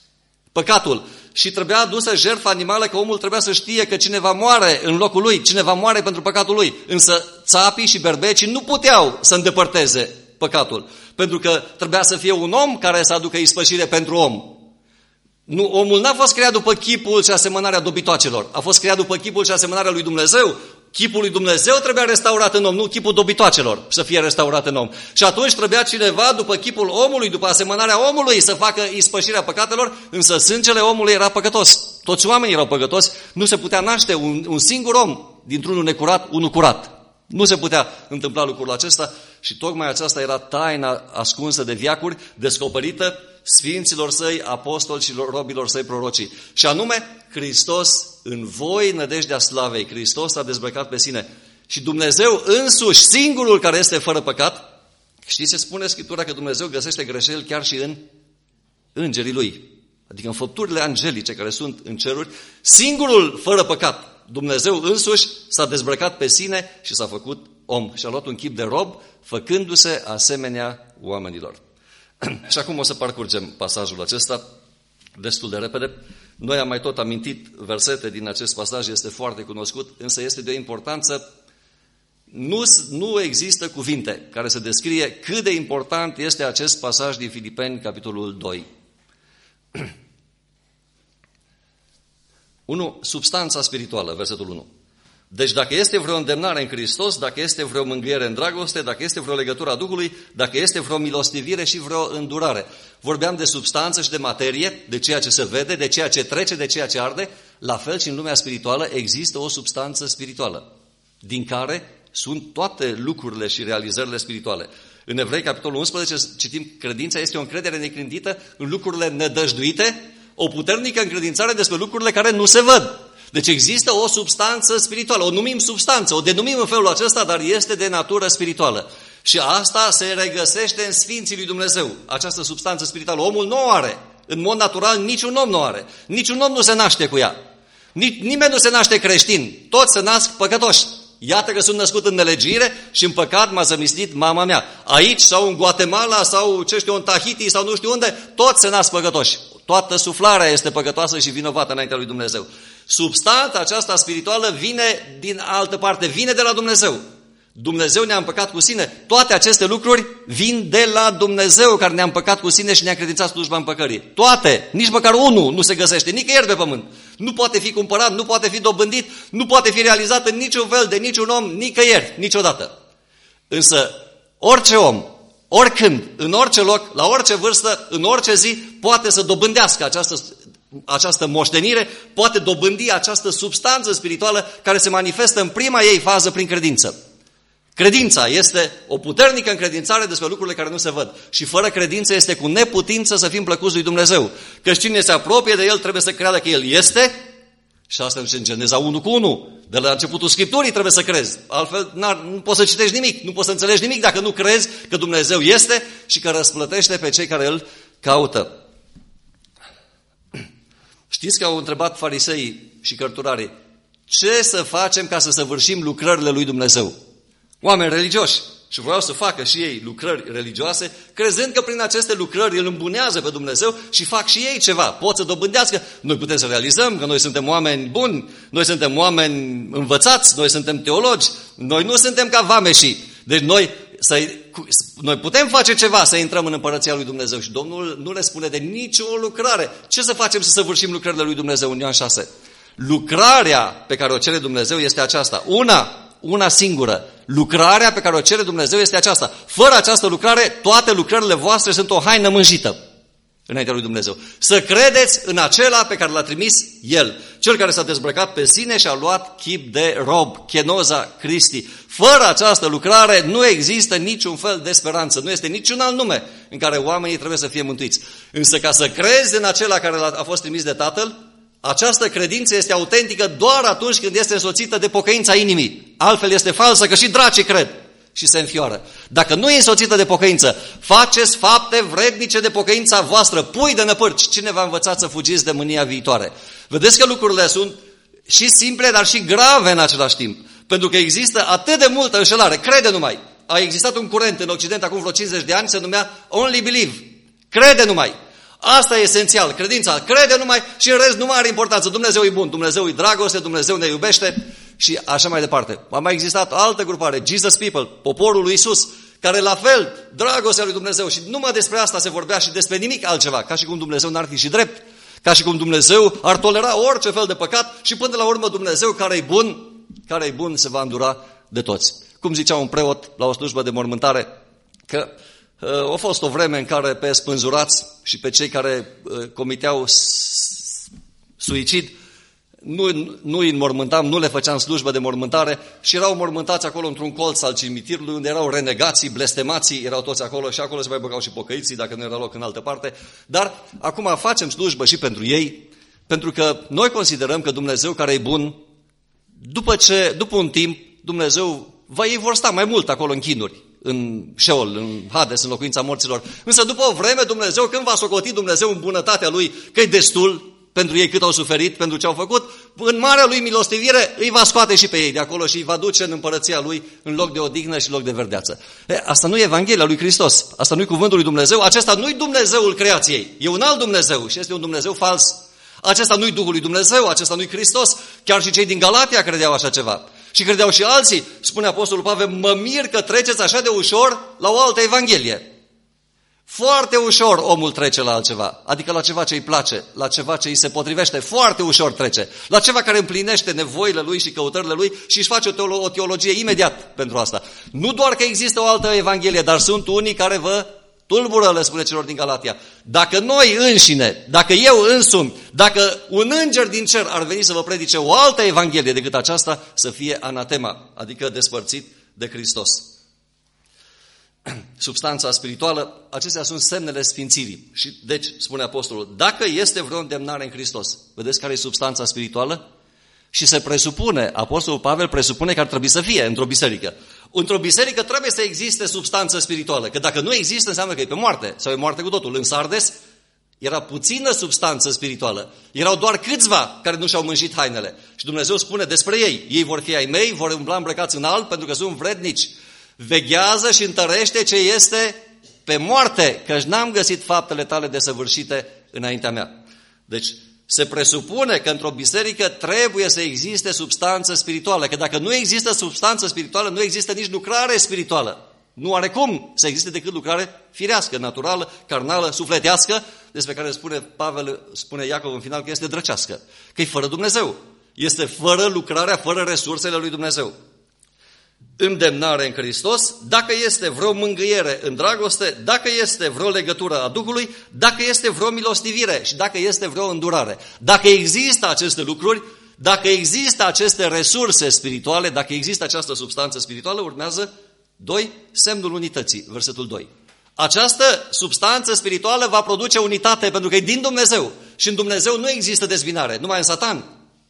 păcatul. Și trebuia adusă jertfa animală, că omul trebuia să știe că cineva moare în locul lui, cineva moare pentru păcatul lui. Însă țapii și berbecii nu puteau să îndepărteze păcatul, pentru că trebuia să fie un om care să aducă ispășire pentru om. Nu, omul n-a fost creat după chipul și asemănarea dobitoacelor, a fost creat după chipul și asemănarea lui Dumnezeu. Chipul lui Dumnezeu trebuia restaurat în om, nu chipul dobitoacelor să fie restaurat în om. Și atunci trebuia cineva după chipul omului, după asemănarea omului să facă ispășirea păcatelor, însă sângele omului era păcătos. Toți oamenii erau păcătoși, nu se putea naște un singur om dintr-unul necurat, unul curat. Nu se putea întâmpla lucrul acesta și tocmai aceasta era taina ascunsă de veacuri, descoperită sfinților săi, apostoli și robilor săi prorocii. Și anume, Hristos în voi, nădejdea slavei. Hristos a dezbrăcat pe sine. Și Dumnezeu însuși, singurul care este fără păcat, știți ce spune Scriptura? Că Dumnezeu găsește greșeli chiar și în îngerii Lui. Adică în făpturile angelice care sunt în ceruri, singurul fără păcat, Dumnezeu însuși s-a dezbrăcat pe sine și s-a făcut om. Și a luat un chip de rob, făcându-se asemenea oamenilor. Și acum o să parcurgem pasajul acesta destul de repede. Noi am mai tot amintit versete din acest pasaj, este foarte cunoscut, însă este de o importanță. Nu există cuvinte care să descrie cât de important este acest pasaj din Filipeni, capitolul 2. 1. Substanța spirituală, versetul 1. Deci dacă este vreo îndemnare în Hristos, dacă este vreo mângâiere în dragoste, dacă este vreo legătură a Duhului, dacă este vreo milostivire și vreo îndurare. Vorbeam de substanță și de materie, de ceea ce se vede, de ceea ce trece, de ceea ce arde. La fel și în lumea spirituală există o substanță spirituală, din care sunt toate lucrurile și realizările spirituale. În Evrei, capitolul 11, citim, credința este o încredere neclintită în lucrurile nădăjduite, o puternică încredințare despre lucrurile care nu se văd. Deci există o substanță spirituală, o numim substanță, o denumim în felul acesta, dar este de natură spirituală. Și asta se regăsește în Sfinții lui Dumnezeu, această substanță spirituală. Omul nu o are, în mod natural niciun om nu o are, niciun om nu se naște cu ea. Nimeni nu se naște creștin, toți se nasc păcătoși. Iată că sunt născut în nelegire și în păcat m-a zămislit mama mea. Aici sau în Guatemala sau în Tahiti sau nu știu unde, toți se nasc păcătoși. Toată suflarea este păcătoasă și vinovată înaintea lui Dumnezeu. Substanța aceasta spirituală vine din altă parte, vine de la Dumnezeu. Dumnezeu ne-a împăcat cu sine. Toate aceste lucruri vin de la Dumnezeu care ne-a împăcat cu sine și ne-a credințat slujba împăcării. Toate, nici măcar unul nu se găsește nicăieri pe pământ. Nu poate fi cumpărat, nu poate fi dobândit, nu poate fi realizat în niciun fel de niciun om, nicăieri, niciodată. Însă orice om, oricând, în orice loc, la orice vârstă, în orice zi, poate să dobândească această moștenire, poate dobândi această substanță spirituală care se manifestă în prima ei fază prin credință. Credința este o puternică încredințare despre lucrurile care nu se văd. Și fără credință este cu neputință să fim plăcuți lui Dumnezeu. Căci cine se apropie de El trebuie să creadă că El este Și asta în Geneza 1:1. De la începutul Scripturii trebuie să crezi. Altfel nu poți să citești nimic, nu poți să înțelegi nimic dacă nu crezi că Dumnezeu este și că răsplătește pe cei care îl caută. Știți că au întrebat fariseii și cărturarii, ce să facem ca să săvârșim lucrările lui Dumnezeu? Oameni religioși. Și vreau să facă și ei lucrări religioase, crezând că prin aceste lucrări îl îmbunează pe Dumnezeu și fac și ei ceva. Pot să dobândească. Noi putem să realizăm că noi suntem oameni buni, noi suntem oameni învățați, noi suntem teologi, noi nu suntem ca vameșii. Deci noi putem face ceva să intrăm în împărăția lui Dumnezeu. Și Domnul nu le spune de nicio lucrare. Ce să facem să săvârșim lucrările lui Dumnezeu în Ioan 6? Lucrarea pe care o cere Dumnezeu este aceasta. Una singură. Lucrarea pe care o cere Dumnezeu este aceasta. Fără această lucrare, toate lucrările voastre sunt o haină mânjită înaintea lui Dumnezeu. Să credeți în acela pe care l-a trimis El. Cel care s-a dezbrăcat pe sine și a luat chip de rob. Kenoza Christi. Fără această lucrare nu există niciun fel de speranță. Nu este niciun alt nume în care oamenii trebuie să fie mântuiți. Însă ca să crezi în acela care a fost trimis de Tatăl, această credință este autentică doar atunci când este însoțită de pocăința inimii. Altfel este falsă, că și dracii cred și se înfioară. Dacă nu e însoțită de pocăință, faceți fapte vrednice de pocăința voastră, pui de năpârci. Cine v-a învățat să fugiți de mânia viitoare? Vedeți că lucrurile sunt și simple, dar și grave în același timp. Pentru că există atât de multă înșelare. Crede numai. A existat un curent în Occident acum vreo 50 de ani, se numea Only Believe. Crede numai. Asta e esențial, credința, crede numai și în rest nu mai are importanță. Dumnezeu e bun, Dumnezeu e dragoste, Dumnezeu ne iubește și așa mai departe. A mai existat o altă grupare, Jesus People, poporul lui Isus, care la fel, dragostea lui Dumnezeu și numai despre asta se vorbea și despre nimic altceva, ca și cum Dumnezeu n-ar fi și drept, ca și cum Dumnezeu ar tolera orice fel de păcat și până la urmă Dumnezeu care e bun se va îndura de toți. Cum zicea un preot la o slujbă de mormântare, că a fost o vreme în care pe spânzurați și pe cei care comiteau suicid, nu îi înmormântam, nu le făceam slujbă de mormântare și erau mormântați acolo într-un colț al cimitirului unde erau renegații, blestemații, erau toți acolo și acolo se mai băgau și pocăiții dacă nu era loc în altă parte. Dar acum facem slujbă și pentru ei, pentru că noi considerăm că Dumnezeu care e bun, după un timp, Dumnezeu ei vor sta mai mult acolo în chinuri, în Sheol, în Hades, în locuința morților. Însă după o vreme Dumnezeu, când va socoti Dumnezeu în bunătatea Lui, că e destul pentru ei cât au suferit, pentru ce au făcut, în marea Lui milostivire îi va scoate și pe ei de acolo și îi va duce în împărăția Lui în loc de odihnă și loc de verdeață. Asta nu e Evanghelia lui Hristos, asta nu e cuvântul lui Dumnezeu, acesta nu e Dumnezeul creației, e un alt Dumnezeu și este un Dumnezeu fals. Acesta nu e Duhul lui Dumnezeu, acesta nu e Hristos, chiar și cei din Galatia credeau așa ceva. Și credeau și alții, spune Apostolul Pavel, mă mir că treceți așa de ușor la o altă Evanghelie. Foarte ușor omul trece la altceva, adică la ceva ce îi place, la ceva ce îi se potrivește, foarte ușor trece, la ceva care împlinește nevoile lui și căutările lui și își face o teologie imediat pentru asta. Nu doar că există o altă Evanghelie, dar sunt unii care vă tulbură, le spune celor din Galatia. Dacă noi înșine, dacă eu însumi, dacă un înger din cer ar veni să vă predice o altă Evanghelie decât aceasta, să fie anatema, adică despărțit de Hristos. Substanța spirituală, acestea sunt semnele sfințirii. Și deci, spune Apostolul, dacă este vreo îndemnare în Hristos, vedeți care e substanța spirituală? Și se presupune, Apostolul Pavel presupune că ar trebui să fie într-o biserică. Într-o biserică trebuie să existe substanță spirituală, că dacă nu există înseamnă că e pe moarte sau e moarte cu totul. În Sardes era puțină substanță spirituală. Erau doar câțiva care nu și-au mânjit hainele. Și Dumnezeu spune despre ei, ei vor fi ai mei, vor umbla îmbrăcați în alb pentru că sunt vrednici. Veghează și întărește ce este pe moarte, căci n-am găsit faptele tale desăvârșite înaintea mea. Deci se presupune că într-o biserică trebuie să existe substanță spirituală, că dacă nu există substanță spirituală, nu există nici lucrare spirituală. Nu are cum să existe decât lucrare firească, naturală, carnală, sufletească, despre care spune Iacov în final că este drăcească, că e fără Dumnezeu. Este fără lucrarea, fără resursele lui Dumnezeu. Îndemnare în Hristos, dacă este vreo mângâiere în dragoste, dacă este vreo legătură a Duhului, dacă este vreo milostivire și dacă este vreo îndurare. Dacă există aceste lucruri, dacă există aceste resurse spirituale, dacă există această substanță spirituală, urmează 2, semnul unității, versetul 2. Această substanță spirituală va produce unitate pentru că e din Dumnezeu și în Dumnezeu nu există dezbinare, numai în Satan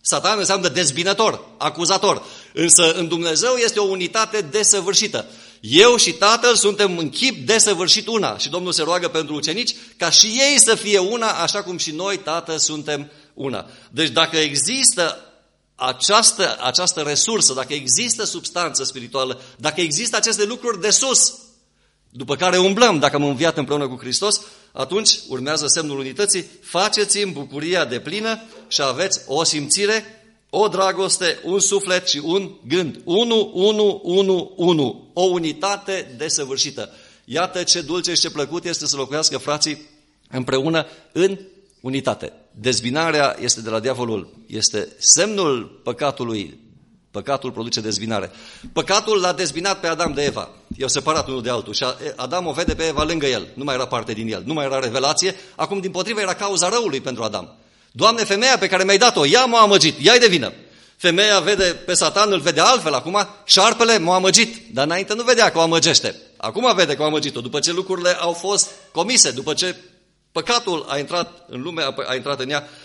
Satan înseamnă dezbinător, acuzator. Însă în Dumnezeu este o unitate desăvârșită. Eu și Tatăl suntem în chip desăvârșit una. Și Domnul se roagă pentru ucenici ca și ei să fie una, așa cum și noi, Tată, suntem una. Deci dacă există această resursă, dacă există substanță spirituală, dacă există aceste lucruri de sus, după care umblăm, dacă am înviat împreună cu Hristos, atunci urmează semnul unității: faceți-mi bucuria deplină și aveți o simțire, o dragoste, un suflet și un gând. Unu. O unitate desăvârșită. Iată ce dulce și ce plăcut este să locuiască frații împreună în unitate. Dezbinarea este de la diavolul, este semnul păcatului. Păcatul produce dezbinare. Păcatul l-a dezbinat pe Adam de Eva. I-au separat unul de altul și Adam o vede pe Eva lângă el. Nu mai era parte din el, nu mai era revelație. Acum, dimpotrivă, era cauza răului pentru Adam. Doamne, femeia pe care mi-ai dat-o, ea m-a amăgit, ea-i de vină. Femeia vede pe Satan, îl vede altfel acum, șarpele m-a amăgit, dar înainte nu vedea că o amăgește. Acum vede că o amăgit-o, după ce lucrurile au fost comise, după ce păcatul a intrat în lume, a intrat în ea.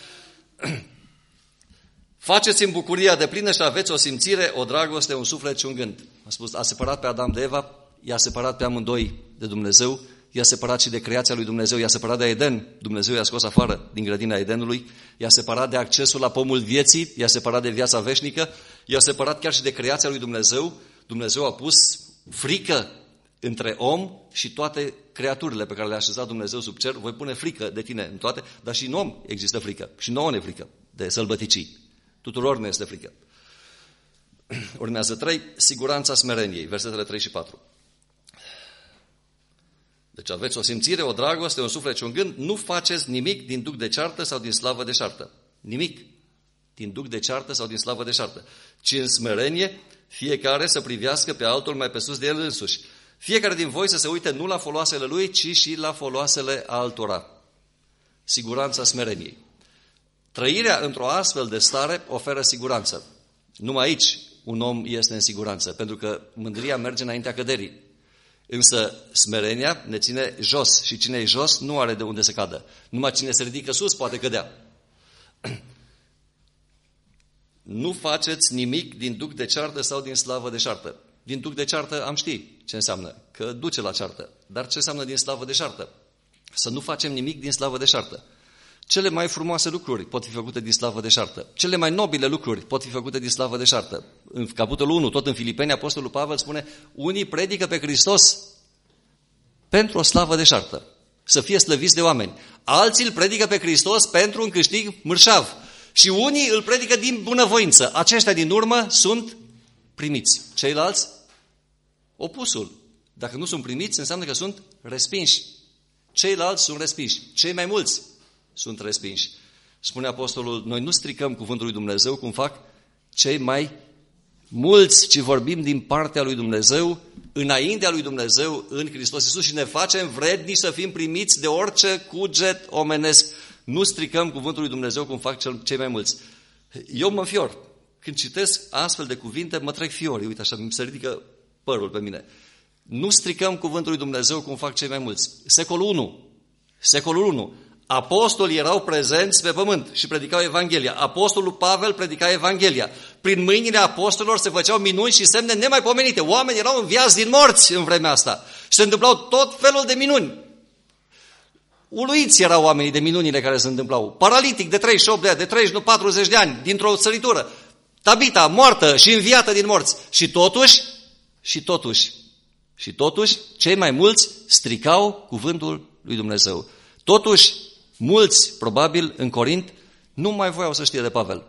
Faceți-mi bucuria deplină și aveți o simțire, o dragoste, un suflet și un gând. A spus, a separat pe Adam de Eva, i-a separat pe amândoi de Dumnezeu, i-a separat și de creația lui Dumnezeu, i-a separat de Eden, Dumnezeu i-a scos afară din grădina Edenului, i-a separat de accesul la pomul vieții, i-a separat de viața veșnică, i-a separat chiar și de creația lui Dumnezeu. Dumnezeu a pus frică între om și toate creaturile pe care le-a așezat Dumnezeu sub cer. Voi pune frică de tine în toate, dar și în om există frică. Și nouă ne frică de sălbăticii. Tuturor ne este frică. Urmează 3, siguranța smereniei, versetele 3 și 4. Deci aveți o simțire, o dragoste, un suflet și un gând, nu faceți nimic din duc de ceartă sau din slavă de șartă. Nimic din duc de ceartă sau din slavă de șartă. Ci în smerenie fiecare să privească pe altul mai pe sus de el însuși. Fiecare din voi să se uite nu la foloasele lui, ci și la foloasele altora. Siguranța smereniei. Trăirea într-o astfel de stare oferă siguranță. Numai aici un om este în siguranță, pentru că mândria merge înaintea căderii. Însă smerenia ne ține jos și cine e jos nu are de unde să cadă. Numai cine se ridică sus poate cădea. Nu faceți nimic din duc de ceartă sau din slavă de șartă. Din duc de ceartă am ști ce înseamnă, că duce la ceartă. Dar ce înseamnă din slavă de șartă? Să nu facem nimic din slavă de șartă. Cele mai frumoase lucruri pot fi făcute din slavă de șartă. Cele mai nobile lucruri pot fi făcute din slavă de șartă. În capitolul 1, tot în Filipeni, Apostolul Pavel spune: unii predică pe Hristos pentru o slavă de șartă, să fie slăviți de oameni. Alții îl predică pe Hristos pentru un câștig mărșav. Și unii îl predică din bunăvoință. Aceștia din urmă sunt primiți. Ceilalți, opusul. Dacă nu sunt primiți, înseamnă că sunt respinși. Ceilalți sunt respinși. Cei mai mulți sunt respinși. Spune apostolul, noi nu stricăm cuvântul lui Dumnezeu cum fac cei mai mulți, ci vorbim din partea lui Dumnezeu, înaintea lui Dumnezeu, în Hristos Iisus și ne facem vrednici să fim primiți de orice cuget omenesc. Nu stricăm cuvântul lui Dumnezeu cum fac cei mai mulți. Eu mă înfior. Când citesc astfel de cuvinte, mă trec fiorii. Uite așa, mi se ridică părul pe mine. Nu stricăm cuvântul lui Dumnezeu cum fac cei mai mulți. Secolul I. Apostolii erau prezenți pe pământ și predicau Evanghelia. Apostolul Pavel predica Evanghelia. Prin mâinile apostolilor se făceau minuni și semne nemaipomenite. Oamenii erau înviați din morți în vremea asta. Și se întâmplau tot felul de minuni. Uluiți erau oamenii de minunile care se întâmplau. Paralitic de 38 de ani, de 39, 40 de ani, dintr-o săritură. Tabita, moartă și înviată din morți. Și totuși, cei mai mulți stricau cuvântul lui Dumnezeu. Totuși, mulți, probabil, în Corint, nu mai voiau să știe de Pavel.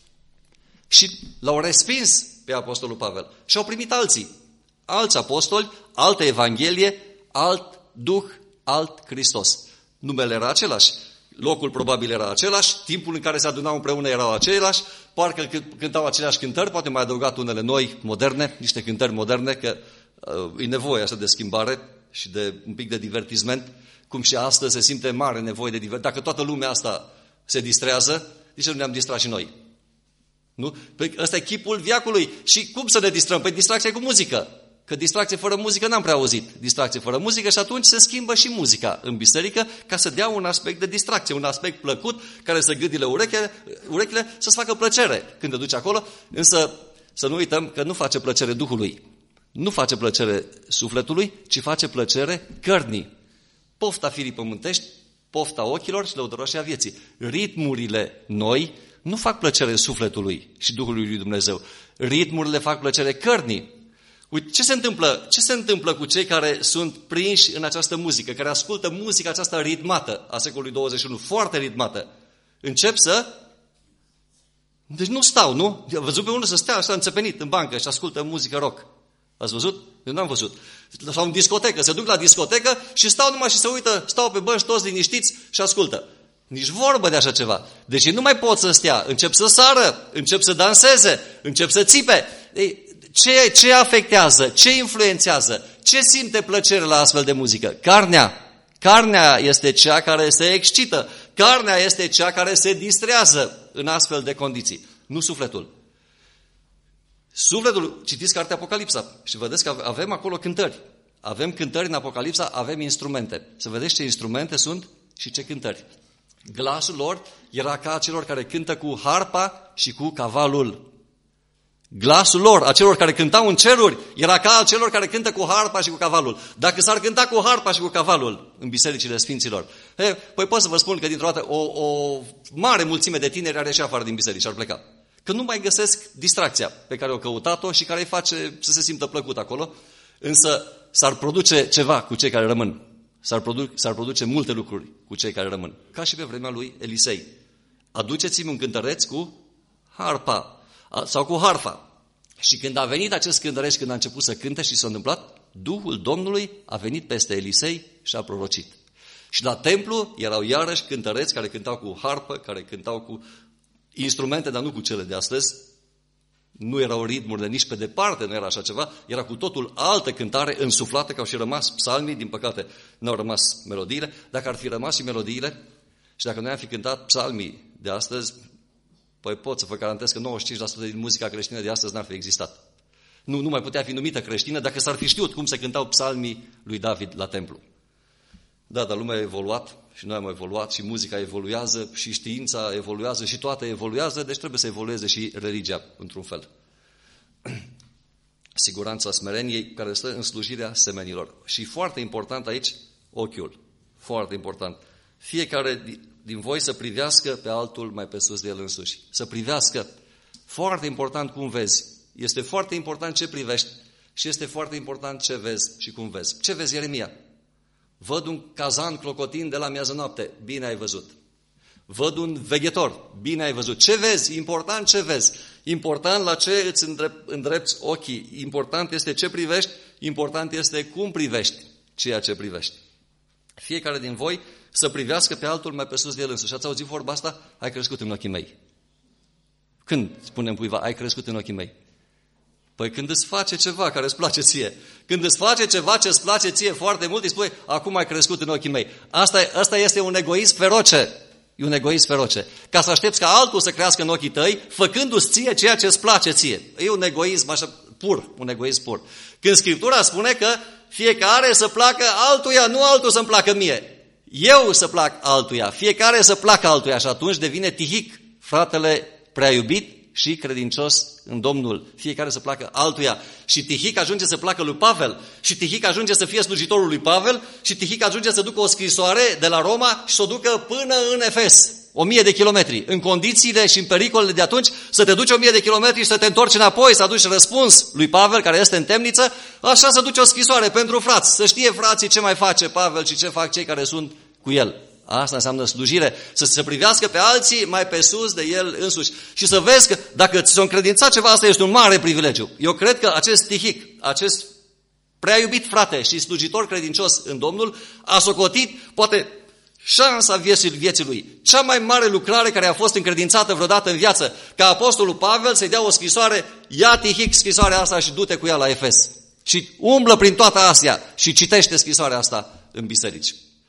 Și l-au respins pe apostolul Pavel. Și au primit alți apostoli, altă Evanghelie, alt Duh, alt Hristos. Numele era același, locul probabil era același, timpul în care se adunau împreună erau același, parcă cântau aceleași cântări, poate mai adăugat unele noi, moderne, niște cântări moderne, că e nevoie așa de schimbare și de un pic de divertisment, cum și astăzi se simte mare nevoie de divertisment. Dacă toată lumea asta se distrează, de ce nu ne-am distrat și noi? Nu? Păi ăsta e chipul veacului. Și cum să ne distrăm? Păi distracția e cu muzică. Că distracție fără muzică n-am prea auzit. Distracție fără muzică și atunci se schimbă și muzica în biserică ca să dea un aspect de distracție, un aspect plăcut care să gâdile urechile să-ți facă plăcere când te duci acolo, însă să nu uităm că nu face plăcere Duhului, nu face plăcere sufletului, ci face plăcere cărnii. Pofta firii pământești, pofta ochilor și lăudăroșia vieții. Ritmurile noi nu fac plăcere sufletului și Duhului lui Dumnezeu. Ritmurile fac plăcere cărnii. Uite, ce se întâmplă cu cei care sunt prinși în această muzică, care ascultă muzica aceasta ritmată a secolului 21, foarte ritmată? Încep să... Deci nu stau, nu? Am văzut pe unul să stea așa înțepenit în bancă și ascultă muzică rock. Ați văzut? Eu n-am văzut. Sau în discotecă, se duc la discotecă și stau numai și se uită, stau pe bănci toți liniștiți și ascultă. Nici vorbă de așa ceva. Deci nu mai pot să stea, încep să sară, încep să danseze, încep să țipe. Ei, ce afectează, ce influențează, ce simte plăcere la astfel de muzică? Carnea. Carnea este cea care se excită, carnea este cea care se distrează în astfel de condiții, nu sufletul. Sufletul, citiți cartea Apocalipsa și vedeți că avem acolo cântări. Avem cântări în Apocalipsa, avem instrumente. Să vedeți ce instrumente sunt și ce cântări. Glasul lor era ca a celor care cântă cu harpa și cu cavalul. Glasul lor, a celor care cântau în ceruri, era ca a celor care cântă cu harpa și cu cavalul. Dacă s-ar cânta cu harpa și cu cavalul în bisericile sfinților, păi pot să vă spun că dintr-o dată o mare mulțime de tineri ar ieși afară din biserici și ar pleca. Că nu mai găsesc distracția pe care o căutat-o și care îi face să se simtă plăcut acolo, însă s-ar produce ceva cu cei care rămân. S-ar produce multe lucruri cu cei care rămân. Ca și pe vremea lui Elisei. Aduceți-mi un cântăreț cu harpa sau cu harfa. Și când a venit acest cântăreț, când a început să cânte și s-a întâmplat, Duhul Domnului a venit peste Elisei și a prorocit. Și la templu erau iarăși cântăreți care cântau cu harpă, care cântau cu instrumente, dar nu cu cele de astăzi. Nu erau ritmurile nici pe departe, nu era așa ceva, era cu totul altă cântare însuflată, că au și rămas psalmii, din păcate n-au rămas melodiile. Dacă ar fi rămas și melodiile și dacă noi am fi cântat psalmii de astăzi, păi pot să vă garantez că 95% din muzica creștină de astăzi n-ar fi existat. Nu mai putea fi numită creștină dacă s-ar fi știut cum se cântau psalmii lui David la templu. Da, dar lumea a evoluat și noi am evoluat și muzica evoluează și știința evoluează și toate evoluează, deci trebuie să evolueze și religia într-un fel. Siguranța smereniei care stă în slujirea semenilor. Și foarte important aici, ochiul. Foarte important. Fiecare din voi să privească pe altul mai pe sus de el însuși. Să privească. Foarte important cum vezi. Este foarte important ce privești și este foarte important ce vezi și cum vezi. Ce vezi, Ieremia? Văd un cazan clocotind de la miază noapte. Bine ai văzut. Văd un veghetor. Bine ai văzut. Ce vezi? Important ce vezi. Important la ce îți îndrepți ochii. Important este ce privești. Important este cum privești ceea ce privești. Fiecare din voi să privească pe altul mai pe sus de el însuși. Ați auzit vorba asta? Ai crescut în ochii mei. Când spunem cuiva, ai crescut în ochii mei? Păi când îți face ceva care îți place ție. Când îți face ceva ce îți place ție foarte mult, îi spui, acum ai crescut în ochii mei. Asta este un egoism feroce. E un egoism feroce. Ca să aștepți ca altul să crească în ochii tăi, făcându-ți ție ceea ce îți place ție. E un egoism așa pur, un egoism pur. Când Scriptura spune că fiecare să placă altuia, nu altul să-mi placă mie. Eu să plac altuia, fiecare să placă altuia și atunci devine Tihic, fratele prea iubit și credincios în Domnul. Fiecare să placă altuia. Și Tihic ajunge să placă lui Pavel. Și Tihic ajunge să fie slujitorul lui Pavel. Și Tihic ajunge să ducă o scrisoare de la Roma și să o ducă până în Efes. 1000 de kilometri. În condițiile și în pericolele de atunci, să te duci 1000 de kilometri și să te întorci înapoi, să aduci răspuns lui Pavel, care este în temniță, așa să duci o scrisoare pentru frați. Să știe frații ce mai face Pavel și ce fac cei care sunt cu el. Asta înseamnă slujire, să se privească pe alții mai pe sus de el însuși. Și să vezi că dacă ți s-a încredințat ceva, asta este un mare privilegiu. Eu cred că acest Tihic, acest prea iubit frate și slujitor credincios în Domnul, a socotit, poate, șansa vieții lui. Cea mai mare lucrare care a fost încredințată vreodată în viață, ca apostolul Pavel să-i dea o scrisoare, ia Tihic scrisoarea asta și du-te cu ea la Efes. Și umblă prin toată Asia și citește scrisoarea asta în biserici.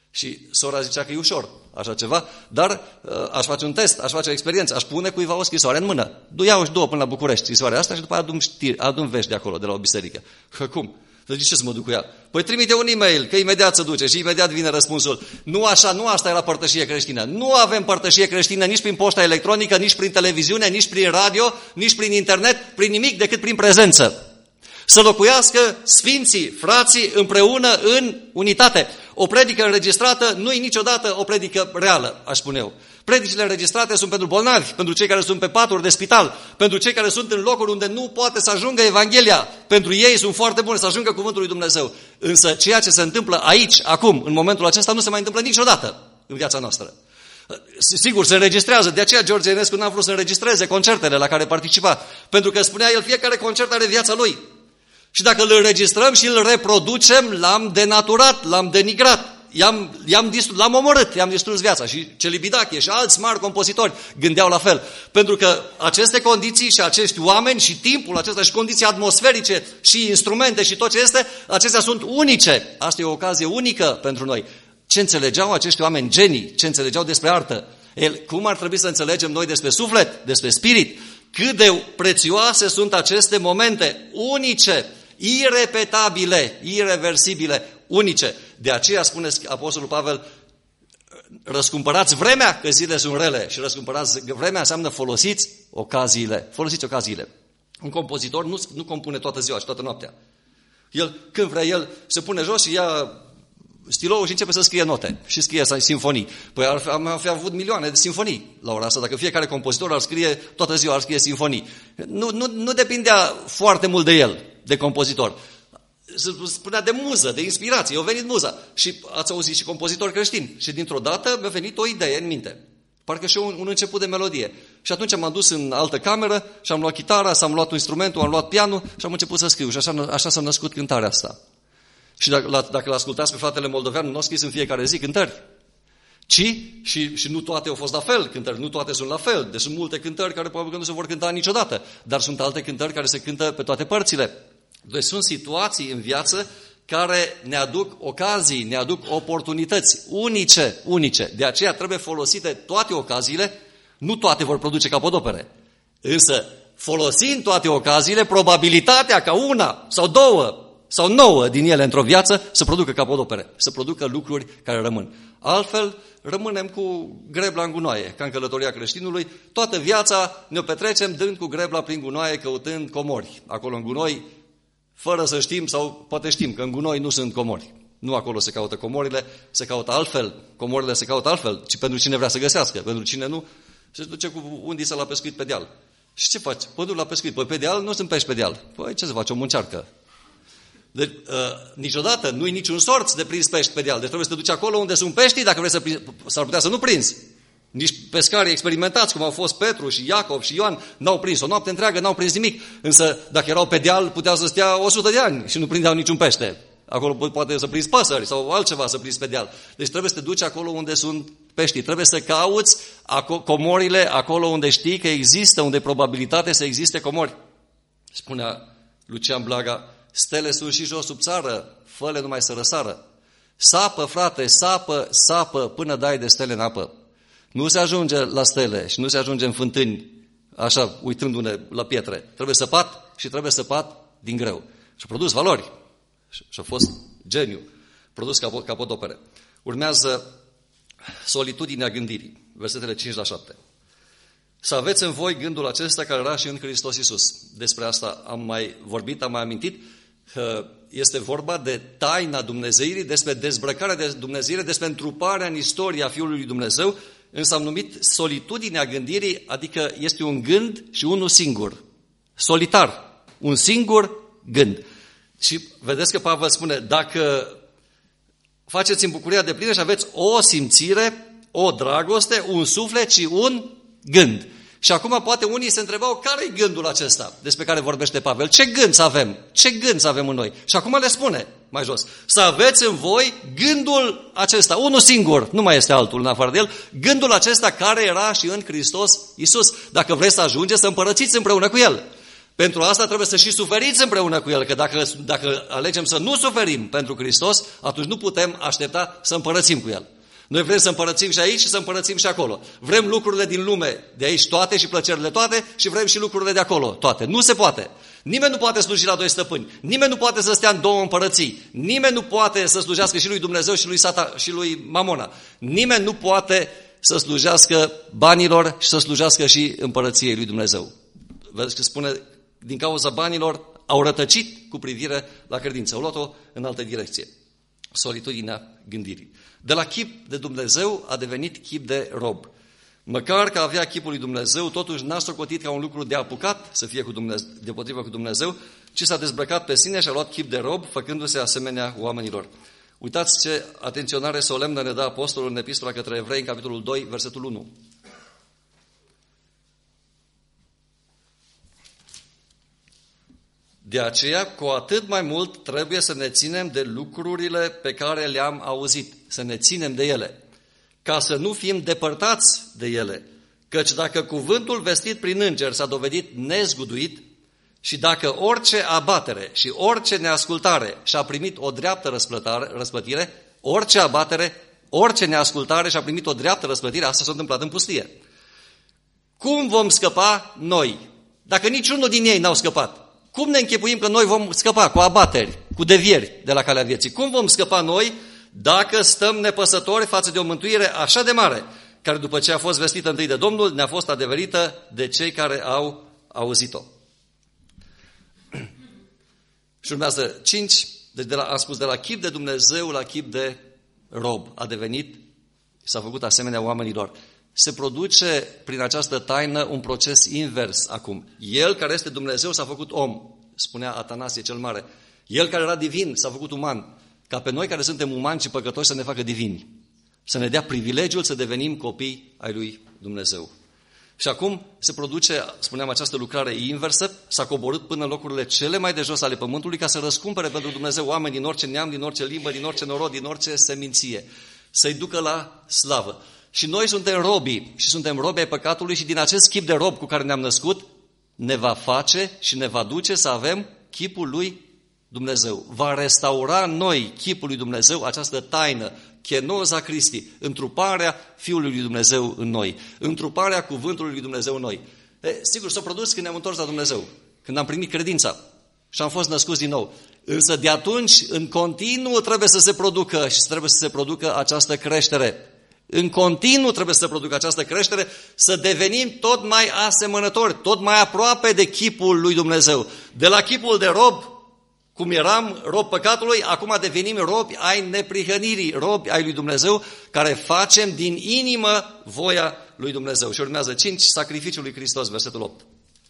Și sora zicea că e ușor așa ceva, dar aș face un test, aș face o experiență, aș pune cuiva o scrisoare în mână. Iau și 2 până la București scrisoarea asta și după aia adun vești de acolo, de la o biserică. Cum? De ce să mă duc cu ea? Păi trimite un e-mail, că imediat se duce și imediat vine răspunsul. Nu așa, nu asta e la părtășie creștină. Nu avem părtășie creștină nici prin poșta electronică, nici prin televiziune, nici prin radio, nici prin internet, prin nimic decât prin prezență. Să locuiască sfinții, frații împreună în unitate. O predică înregistrată nu e niciodată o predică reală, aș spune eu. Predicile înregistrate sunt pentru bolnavi, pentru cei care sunt pe paturi de spital, pentru cei care sunt în locuri unde nu poate să ajungă Evanghelia. Pentru ei sunt foarte bune să ajungă cuvântul lui Dumnezeu. Însă ceea ce se întâmplă aici, acum, în momentul acesta, nu se mai întâmplă niciodată în viața noastră. Sigur, se înregistrează, de aceea George Enescu n-a vrut să înregistreze concertele la care participa, pentru că spunea el, fiecare concert are viața lui. Și dacă îl înregistrăm și îl reproducem, l-am denaturat, l-am denigrat, l-am omorât, i-am distrus viața. Și Celibidache și alți mari compozitori gândeau la fel. Pentru că aceste condiții și acești oameni și timpul acesta și condiții atmosferice și instrumente și tot ce este, acestea sunt unice. Asta e o ocazie unică pentru noi. Ce înțelegeau acești oameni genii? Ce înțelegeau despre artă? Cum ar trebui să înțelegem noi despre suflet, despre spirit? Cât de prețioase sunt aceste momente unice, irepetabile, ireversibile, unice. De aceea spune Apostolul Pavel, răscumpărați vremea, că zilele sunt rele, și răscumpărați vremea înseamnă folosiți ocaziile. Folosiți ocaziile. Un compozitor nu compune toată ziua și toată noaptea. El, când vrea el, se pune jos și ia stiloul și începe să scrie note și scrie simfonii. Păi am fi avut milioane de simfonii la ora asta. Dacă fiecare compozitor ar scrie, toată ziua ar scrie simfonii. Nu depindea foarte mult de el, de compozitor. Se spunea de muză, de inspirație. I-a venit muza. Și ați auzit și compozitori creștini. Și dintr-o dată mi-a venit o idee în minte. Parcă și un început de melodie. Și atunci m-am dus în altă cameră și am luat chitara, am luat instrumentul, am luat pianul și am început să scriu. Și așa s-a născut cântarea asta. Și dacă l-ascultați pe fratele moldovean, nu a scris în fiecare zi cântări. Și nu toate au fost la fel cântări, nu toate sunt la fel. Deci sunt multe cântări care probabil că nu se vor cânta niciodată. Dar sunt alte cântări care se cântă pe toate părțile. Deci sunt situații în viață care ne aduc ocazii, ne aduc oportunități unice. De aceea trebuie folosite toate ocaziile, nu toate vor produce capodopere. Însă, folosind toate ocaziile, probabilitatea ca una sau 2 sau 9 din ele într-o viață să producă capodopere, să producă lucruri care rămân. Altfel, rămânem cu grebla în gunoaie, ca în călătoria creștinului. Toată viața ne-o petrecem dând cu grebla prin gunoaie, căutând comori. Acolo în gunoi, fără să știm, sau poate știm că în gunoi nu sunt comori. Nu acolo se caută comorile, se caută altfel. Comorile se caută altfel, ci pentru cine vrea să găsească. Pentru cine nu, se duce cu undița la pescuit pe deal. Și ce faci? Păi du la pescuit. Păi pe deal nu sunt pești pe deal. Păi ce să faci? O muncearcă. Deci, niciodată nu-i niciun sorț de prins pești pe deal. Deci trebuie să te duci acolo unde sunt peștii, dacă vrei să prinzi, s-ar putea să nu prinzi. Nici pescarii experimentați, cum au fost Petru și Iacov și Ioan, n-au prins o noapte întreagă, n-au prins nimic. Însă, dacă erau pe deal, puteau să stea 100 de ani și nu prindeau niciun pește. Acolo poate să prinzi păsări sau altceva să prinzi pe deal. Deci trebuie să te duci acolo unde sunt peștii. Trebuie să cauți comorile acolo unde știi că există, unde e probabilitate să existe comori. Spunea Lucian Blaga, stele sunt și jos sub țară, fă-le numai să răsară. Sapă, frate, sapă până dai de stele în apă. Nu se ajunge la stele și nu se ajunge în fântâni, așa, uitându-ne la pietre. Trebuie săpat și trebuie săpat din greu. Și a produs valori. Și a fost geniu. Produs capodopere. Urmează solitudinea gândirii. Versetele 5-7. Să aveți în voi gândul acesta care era și în Hristos Iisus. Despre asta am mai vorbit, am mai amintit. Este vorba de taina Dumnezeirii, despre dezbrăcarea de Dumnezeire, despre întruparea în istoria Fiului lui Dumnezeu, însă am numit solitudinea gândirii, adică este un gând și unul singur. Solitar. Un singur gând. Și vedeți că Pavel spune, dacă faceți în bucuria de plină și aveți o simțire, o dragoste, un suflet și un gând. Și acum poate unii se întrebau, care-i gândul acesta despre care vorbește Pavel? Ce gând să avem? Ce gând să avem în noi? Și acum le spune mai jos. Să aveți în voi gândul acesta, unul singur, nu mai este altul în afară de el, gândul acesta care era și în Hristos Iisus. Dacă vreți să ajungeți să împărățiți împreună cu El. Pentru asta trebuie să și suferiți împreună cu El, că dacă alegem să nu suferim pentru Hristos, atunci nu putem aștepta să împărățim cu El. Noi vrem să împărățim și aici și să împărățim și acolo. Vrem lucrurile din lume de aici toate și plăcerile toate și vrem și lucrurile de acolo toate. Nu se poate. Nimeni nu poate sluji la doi stăpâni. Nimeni nu poate să stea în două împărății. Nimeni nu poate să slujească și lui Dumnezeu și lui Satan și lui Mamona. Nimeni nu poate să slujească banilor și să slujească și împărăției lui Dumnezeu. Vedeți că spune, din cauza banilor au rătăcit cu privire la credință. Au luat-o în altă direcție. Solitudinea gândirii. De la chip de Dumnezeu a devenit chip de rob. Măcar că avea chipul lui Dumnezeu, totuși n-a socotit ca un lucru de apucat să fie deopotrivă cu Dumnezeu, ci s-a dezbrăcat pe sine și a luat chip de rob, făcându-se asemenea oamenilor. Uitați ce atenționare solemnă ne dă apostolul în epistola către Evrei, în capitolul 2, versetul 1. De aceea, cu atât mai mult, trebuie să ne ținem de lucrurile pe care le-am auzit, să ne ținem de ele, ca să nu fim depărtați de ele. Căci dacă cuvântul vestit prin îngeri s-a dovedit nezguduit și dacă orice abatere și orice neascultare și-a primit o dreaptă răsplătire, orice abatere, orice neascultare și-a primit o dreaptă răsplătire, asta s-a întâmplat în pustie. Cum vom scăpa noi? Dacă niciunul din ei n-au scăpat, cum ne închipuim că noi vom scăpa cu abateri, cu devieri de la calea vieții? Cum vom scăpa noi dacă stăm nepăsători față de o mântuire așa de mare, care după ce a fost vestită întâi de Domnul, ne-a fost adeverită de cei care au auzit-o? Și urmează 5, deci am spus de la chip de Dumnezeu la chip de rob. A devenit, s-a făcut asemenea oamenilor. Se produce prin această taină un proces invers acum. El care este Dumnezeu s-a făcut om, spunea Atanasie cel Mare. El care era divin s-a făcut uman, ca pe noi care suntem umani și păcătoși să ne facă divini. Să ne dea privilegiul să devenim copii ai lui Dumnezeu. Și acum se produce, spuneam, această lucrare inversă, s-a coborât până în locurile cele mai de jos ale pământului ca să răscumpere pentru Dumnezeu oameni din orice neam, din orice limbă, din orice norod, din orice seminție. Să-i ducă la slavă. Și noi suntem robii și suntem robi ai păcatului și din acest chip de rob cu care ne-am născut ne va face și ne va duce să avem chipul lui Dumnezeu. Va restaura în noi chipul lui Dumnezeu, această taină, chenoza Christi, întruparea Fiului lui Dumnezeu în noi, întruparea cuvântului lui Dumnezeu în noi. Sigur, s-a produs când ne-am întors la Dumnezeu, când am primit credința și am fost născuți din nou. Însă de atunci, în continuu, trebuie să se producă și trebuie să se producă această creștere. În continuu trebuie să se producă această creștere, să devenim tot mai asemănători, tot mai aproape de chipul lui Dumnezeu. De la chipul de rob, cum eram rob păcatului, acum devenim robi ai neprihănirii, robi ai lui Dumnezeu, care facem din inimă voia lui Dumnezeu. Și urmează 5, sacrificiul lui Hristos, versetul 8.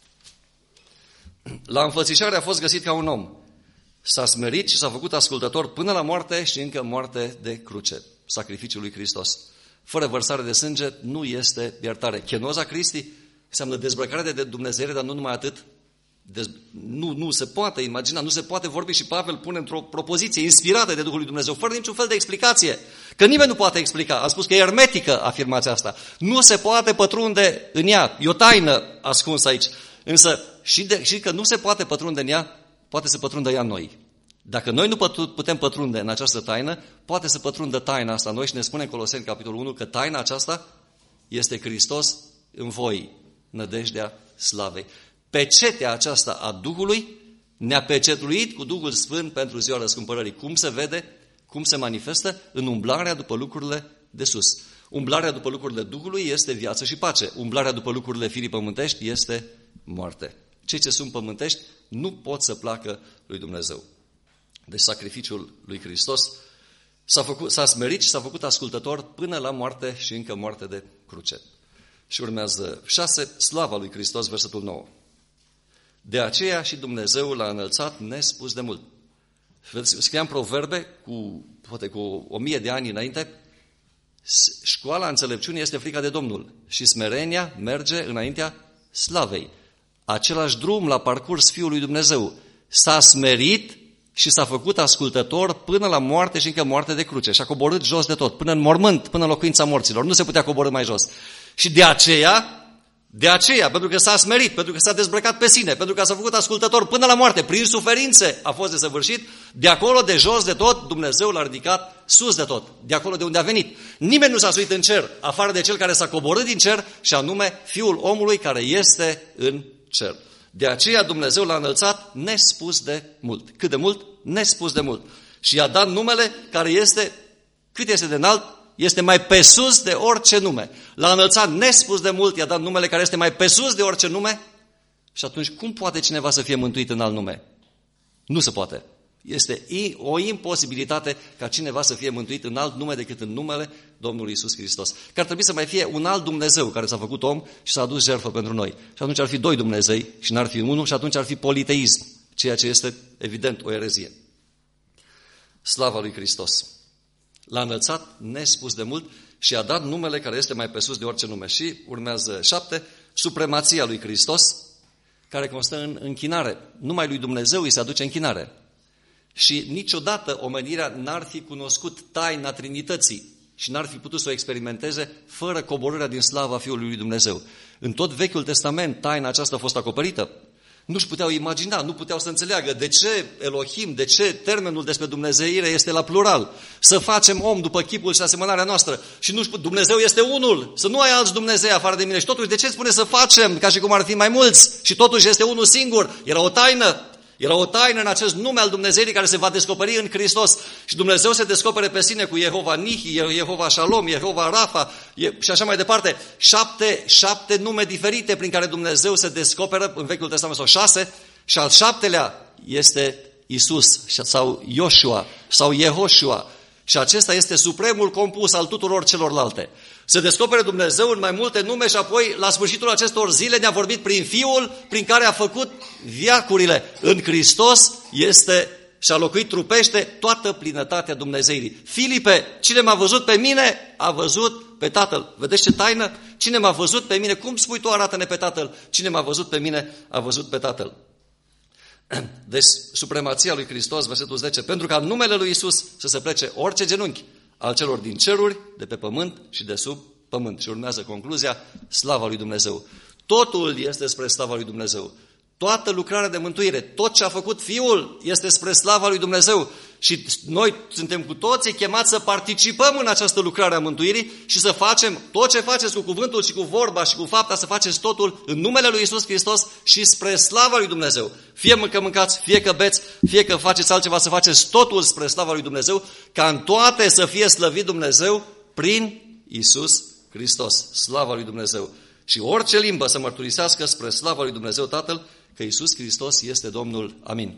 La înfățișare a fost găsit ca un om. S-a smerit și s-a făcut ascultător până la moarte și încă moarte de cruce. Sacrificiul lui Hristos. Fără vărsare de sânge nu este iertare. Chenoza Christi înseamnă dezbrăcare de Dumnezeire, dar nu numai atât. Nu se poate imagina, nu se poate vorbi și Pavel pune într-o propoziție inspirată de Duhul lui Dumnezeu, fără niciun fel de explicație. Că nimeni nu poate explica. Am spus că e ermetică afirmația asta. Nu se poate pătrunde în ea. E o taină ascunsă aici. Însă și că nu se poate pătrunde în ea, poate să pătrundă ea în noi. Dacă noi nu putem pătrunde în această taină, poate să pătrundă taina asta în noi și ne spune în Coloseni, capitolul 1, că taina aceasta este Hristos în voi, nădejdea slavei. Pecetea aceasta a Duhului ne-a pecetluit cu Duhul Sfânt pentru ziua răscumpărării. Cum se vede? Cum se manifestă? În umblarea după lucrurile de sus. Umblarea după lucrurile Duhului este viață și pace. Umblarea după lucrurile firii pământești este moarte. Cei ce sunt pământești nu pot să placă lui Dumnezeu. Deci sacrificiul lui Hristos s-a smerit și s-a făcut ascultător până la moarte și încă moarte de cruce. Și urmează 6, slava lui Hristos, versetul 9. De aceea și Dumnezeu l-a înălțat nespus de mult. Scriam Proverbe poate cu 1000 de ani înainte. Școala înțelepciunii este frica de Domnul și smerenia merge înaintea slavei. Același drum l-a parcurs Fiul lui Dumnezeu. S-a smerit și s-a făcut ascultător până la moarte și încă moarte de cruce. Și a coborât jos de tot, până în mormânt, până în locuința morților. Nu se putea coborî mai jos. Și de aceea De aceea, pentru că s-a smerit, pentru că s-a dezbrăcat pe sine, pentru că s-a făcut ascultător până la moarte, prin suferințe a fost desăvârșit, de acolo, de jos de tot, Dumnezeu l-a ridicat sus de tot, de acolo de unde a venit. Nimeni nu s-a suit în cer, afară de cel care s-a coborât din cer, și anume Fiul omului care este în cer. De aceea Dumnezeu l-a înălțat nespus de mult. Cât de mult? Nespus de mult. Și i-a dat numele care este, cât este de înalt, este mai pe sus de orice nume. L-a înălțat nespus de mult, i-a dat numele care este mai pe sus de orice nume. Și atunci cum poate cineva să fie mântuit în alt nume? Nu se poate. Este o imposibilitate ca cineva să fie mântuit în alt nume decât în numele Domnului Iisus Hristos. Că ar trebui să mai fie un alt Dumnezeu care s-a făcut om și s-a adus jertfă pentru noi. Și atunci ar fi doi Dumnezei și n-ar fi unul, și atunci ar fi politeism, ceea ce este evident o erezie. Slava lui Hristos! L-a înălțat nespus de mult și a dat numele care este mai pe sus de orice nume. Și urmează 7, supremația lui Hristos, care constă în închinare. Numai lui Dumnezeu îi se aduce închinare. Și niciodată omenirea n-ar fi cunoscut taina Trinității și n-ar fi putut să o experimenteze fără coborârea din slava Fiului lui Dumnezeu. În tot Vechiul Testament taina aceasta a fost acoperită. Nu-și puteau imagina, nu puteau să înțeleagă de ce Elohim, de ce termenul despre dumnezeire este la plural. Să facem om după chipul și asemănarea noastră. Și Dumnezeu este unul, să nu ai alți Dumnezei afară de mine. Și totuși, de ce spune să facem, ca și cum ar fi mai mulți? Și totuși este unul singur. Era o taină. Era o taină în acest nume al Dumnezeirii care se va descoperi în Hristos. Și Dumnezeu se descopere pe sine cu Jehova Nihi, Jehova Shalom, Jehova Rafa și așa mai departe. 7 nume diferite prin care Dumnezeu se descoperă în Vechiul Testament, sau 6, și al 7-lea este Isus sau Ioshua sau Yehoshua. Și acesta este supremul compus al tuturor celorlalte. Se descopere Dumnezeu în mai multe nume și apoi, la sfârșitul acestor zile, ne-a vorbit prin Fiul, prin care a făcut veacurile. În Hristos și-a locuit trupește toată plinătatea Dumnezeirii. Filipe, cine m-a văzut pe mine, a văzut pe Tatăl. Vedeți ce taină? Cine m-a văzut pe mine? Cum spui tu, arată-ne pe Tatăl? Cine m-a văzut pe mine, a văzut pe Tatăl. Deci, supremația lui Hristos, versetul 10, pentru ca în numele lui Iisus să se plece orice genunchi al celor din ceruri, de pe pământ și de sub pământ. Și urmează concluzia, slava lui Dumnezeu. Totul este spre slava lui Dumnezeu. Toată lucrarea de mântuire, tot ce a făcut Fiul este spre slava lui Dumnezeu. Și noi suntem cu toții chemați să participăm în această lucrare a mântuirii și să facem tot ce faceți cu cuvântul și cu vorba și cu fapta, să faceți totul în numele lui Iisus Hristos și spre slava lui Dumnezeu. Fie că mâncați, fie că beți, fie că faceți altceva, să faceți totul spre slava lui Dumnezeu, ca în toate să fie slăvit Dumnezeu prin Iisus Hristos. Slava lui Dumnezeu. Și orice limbă să mărturisească spre slava lui Dumnezeu Tatăl că Iisus Hristos este Domnul. Amin.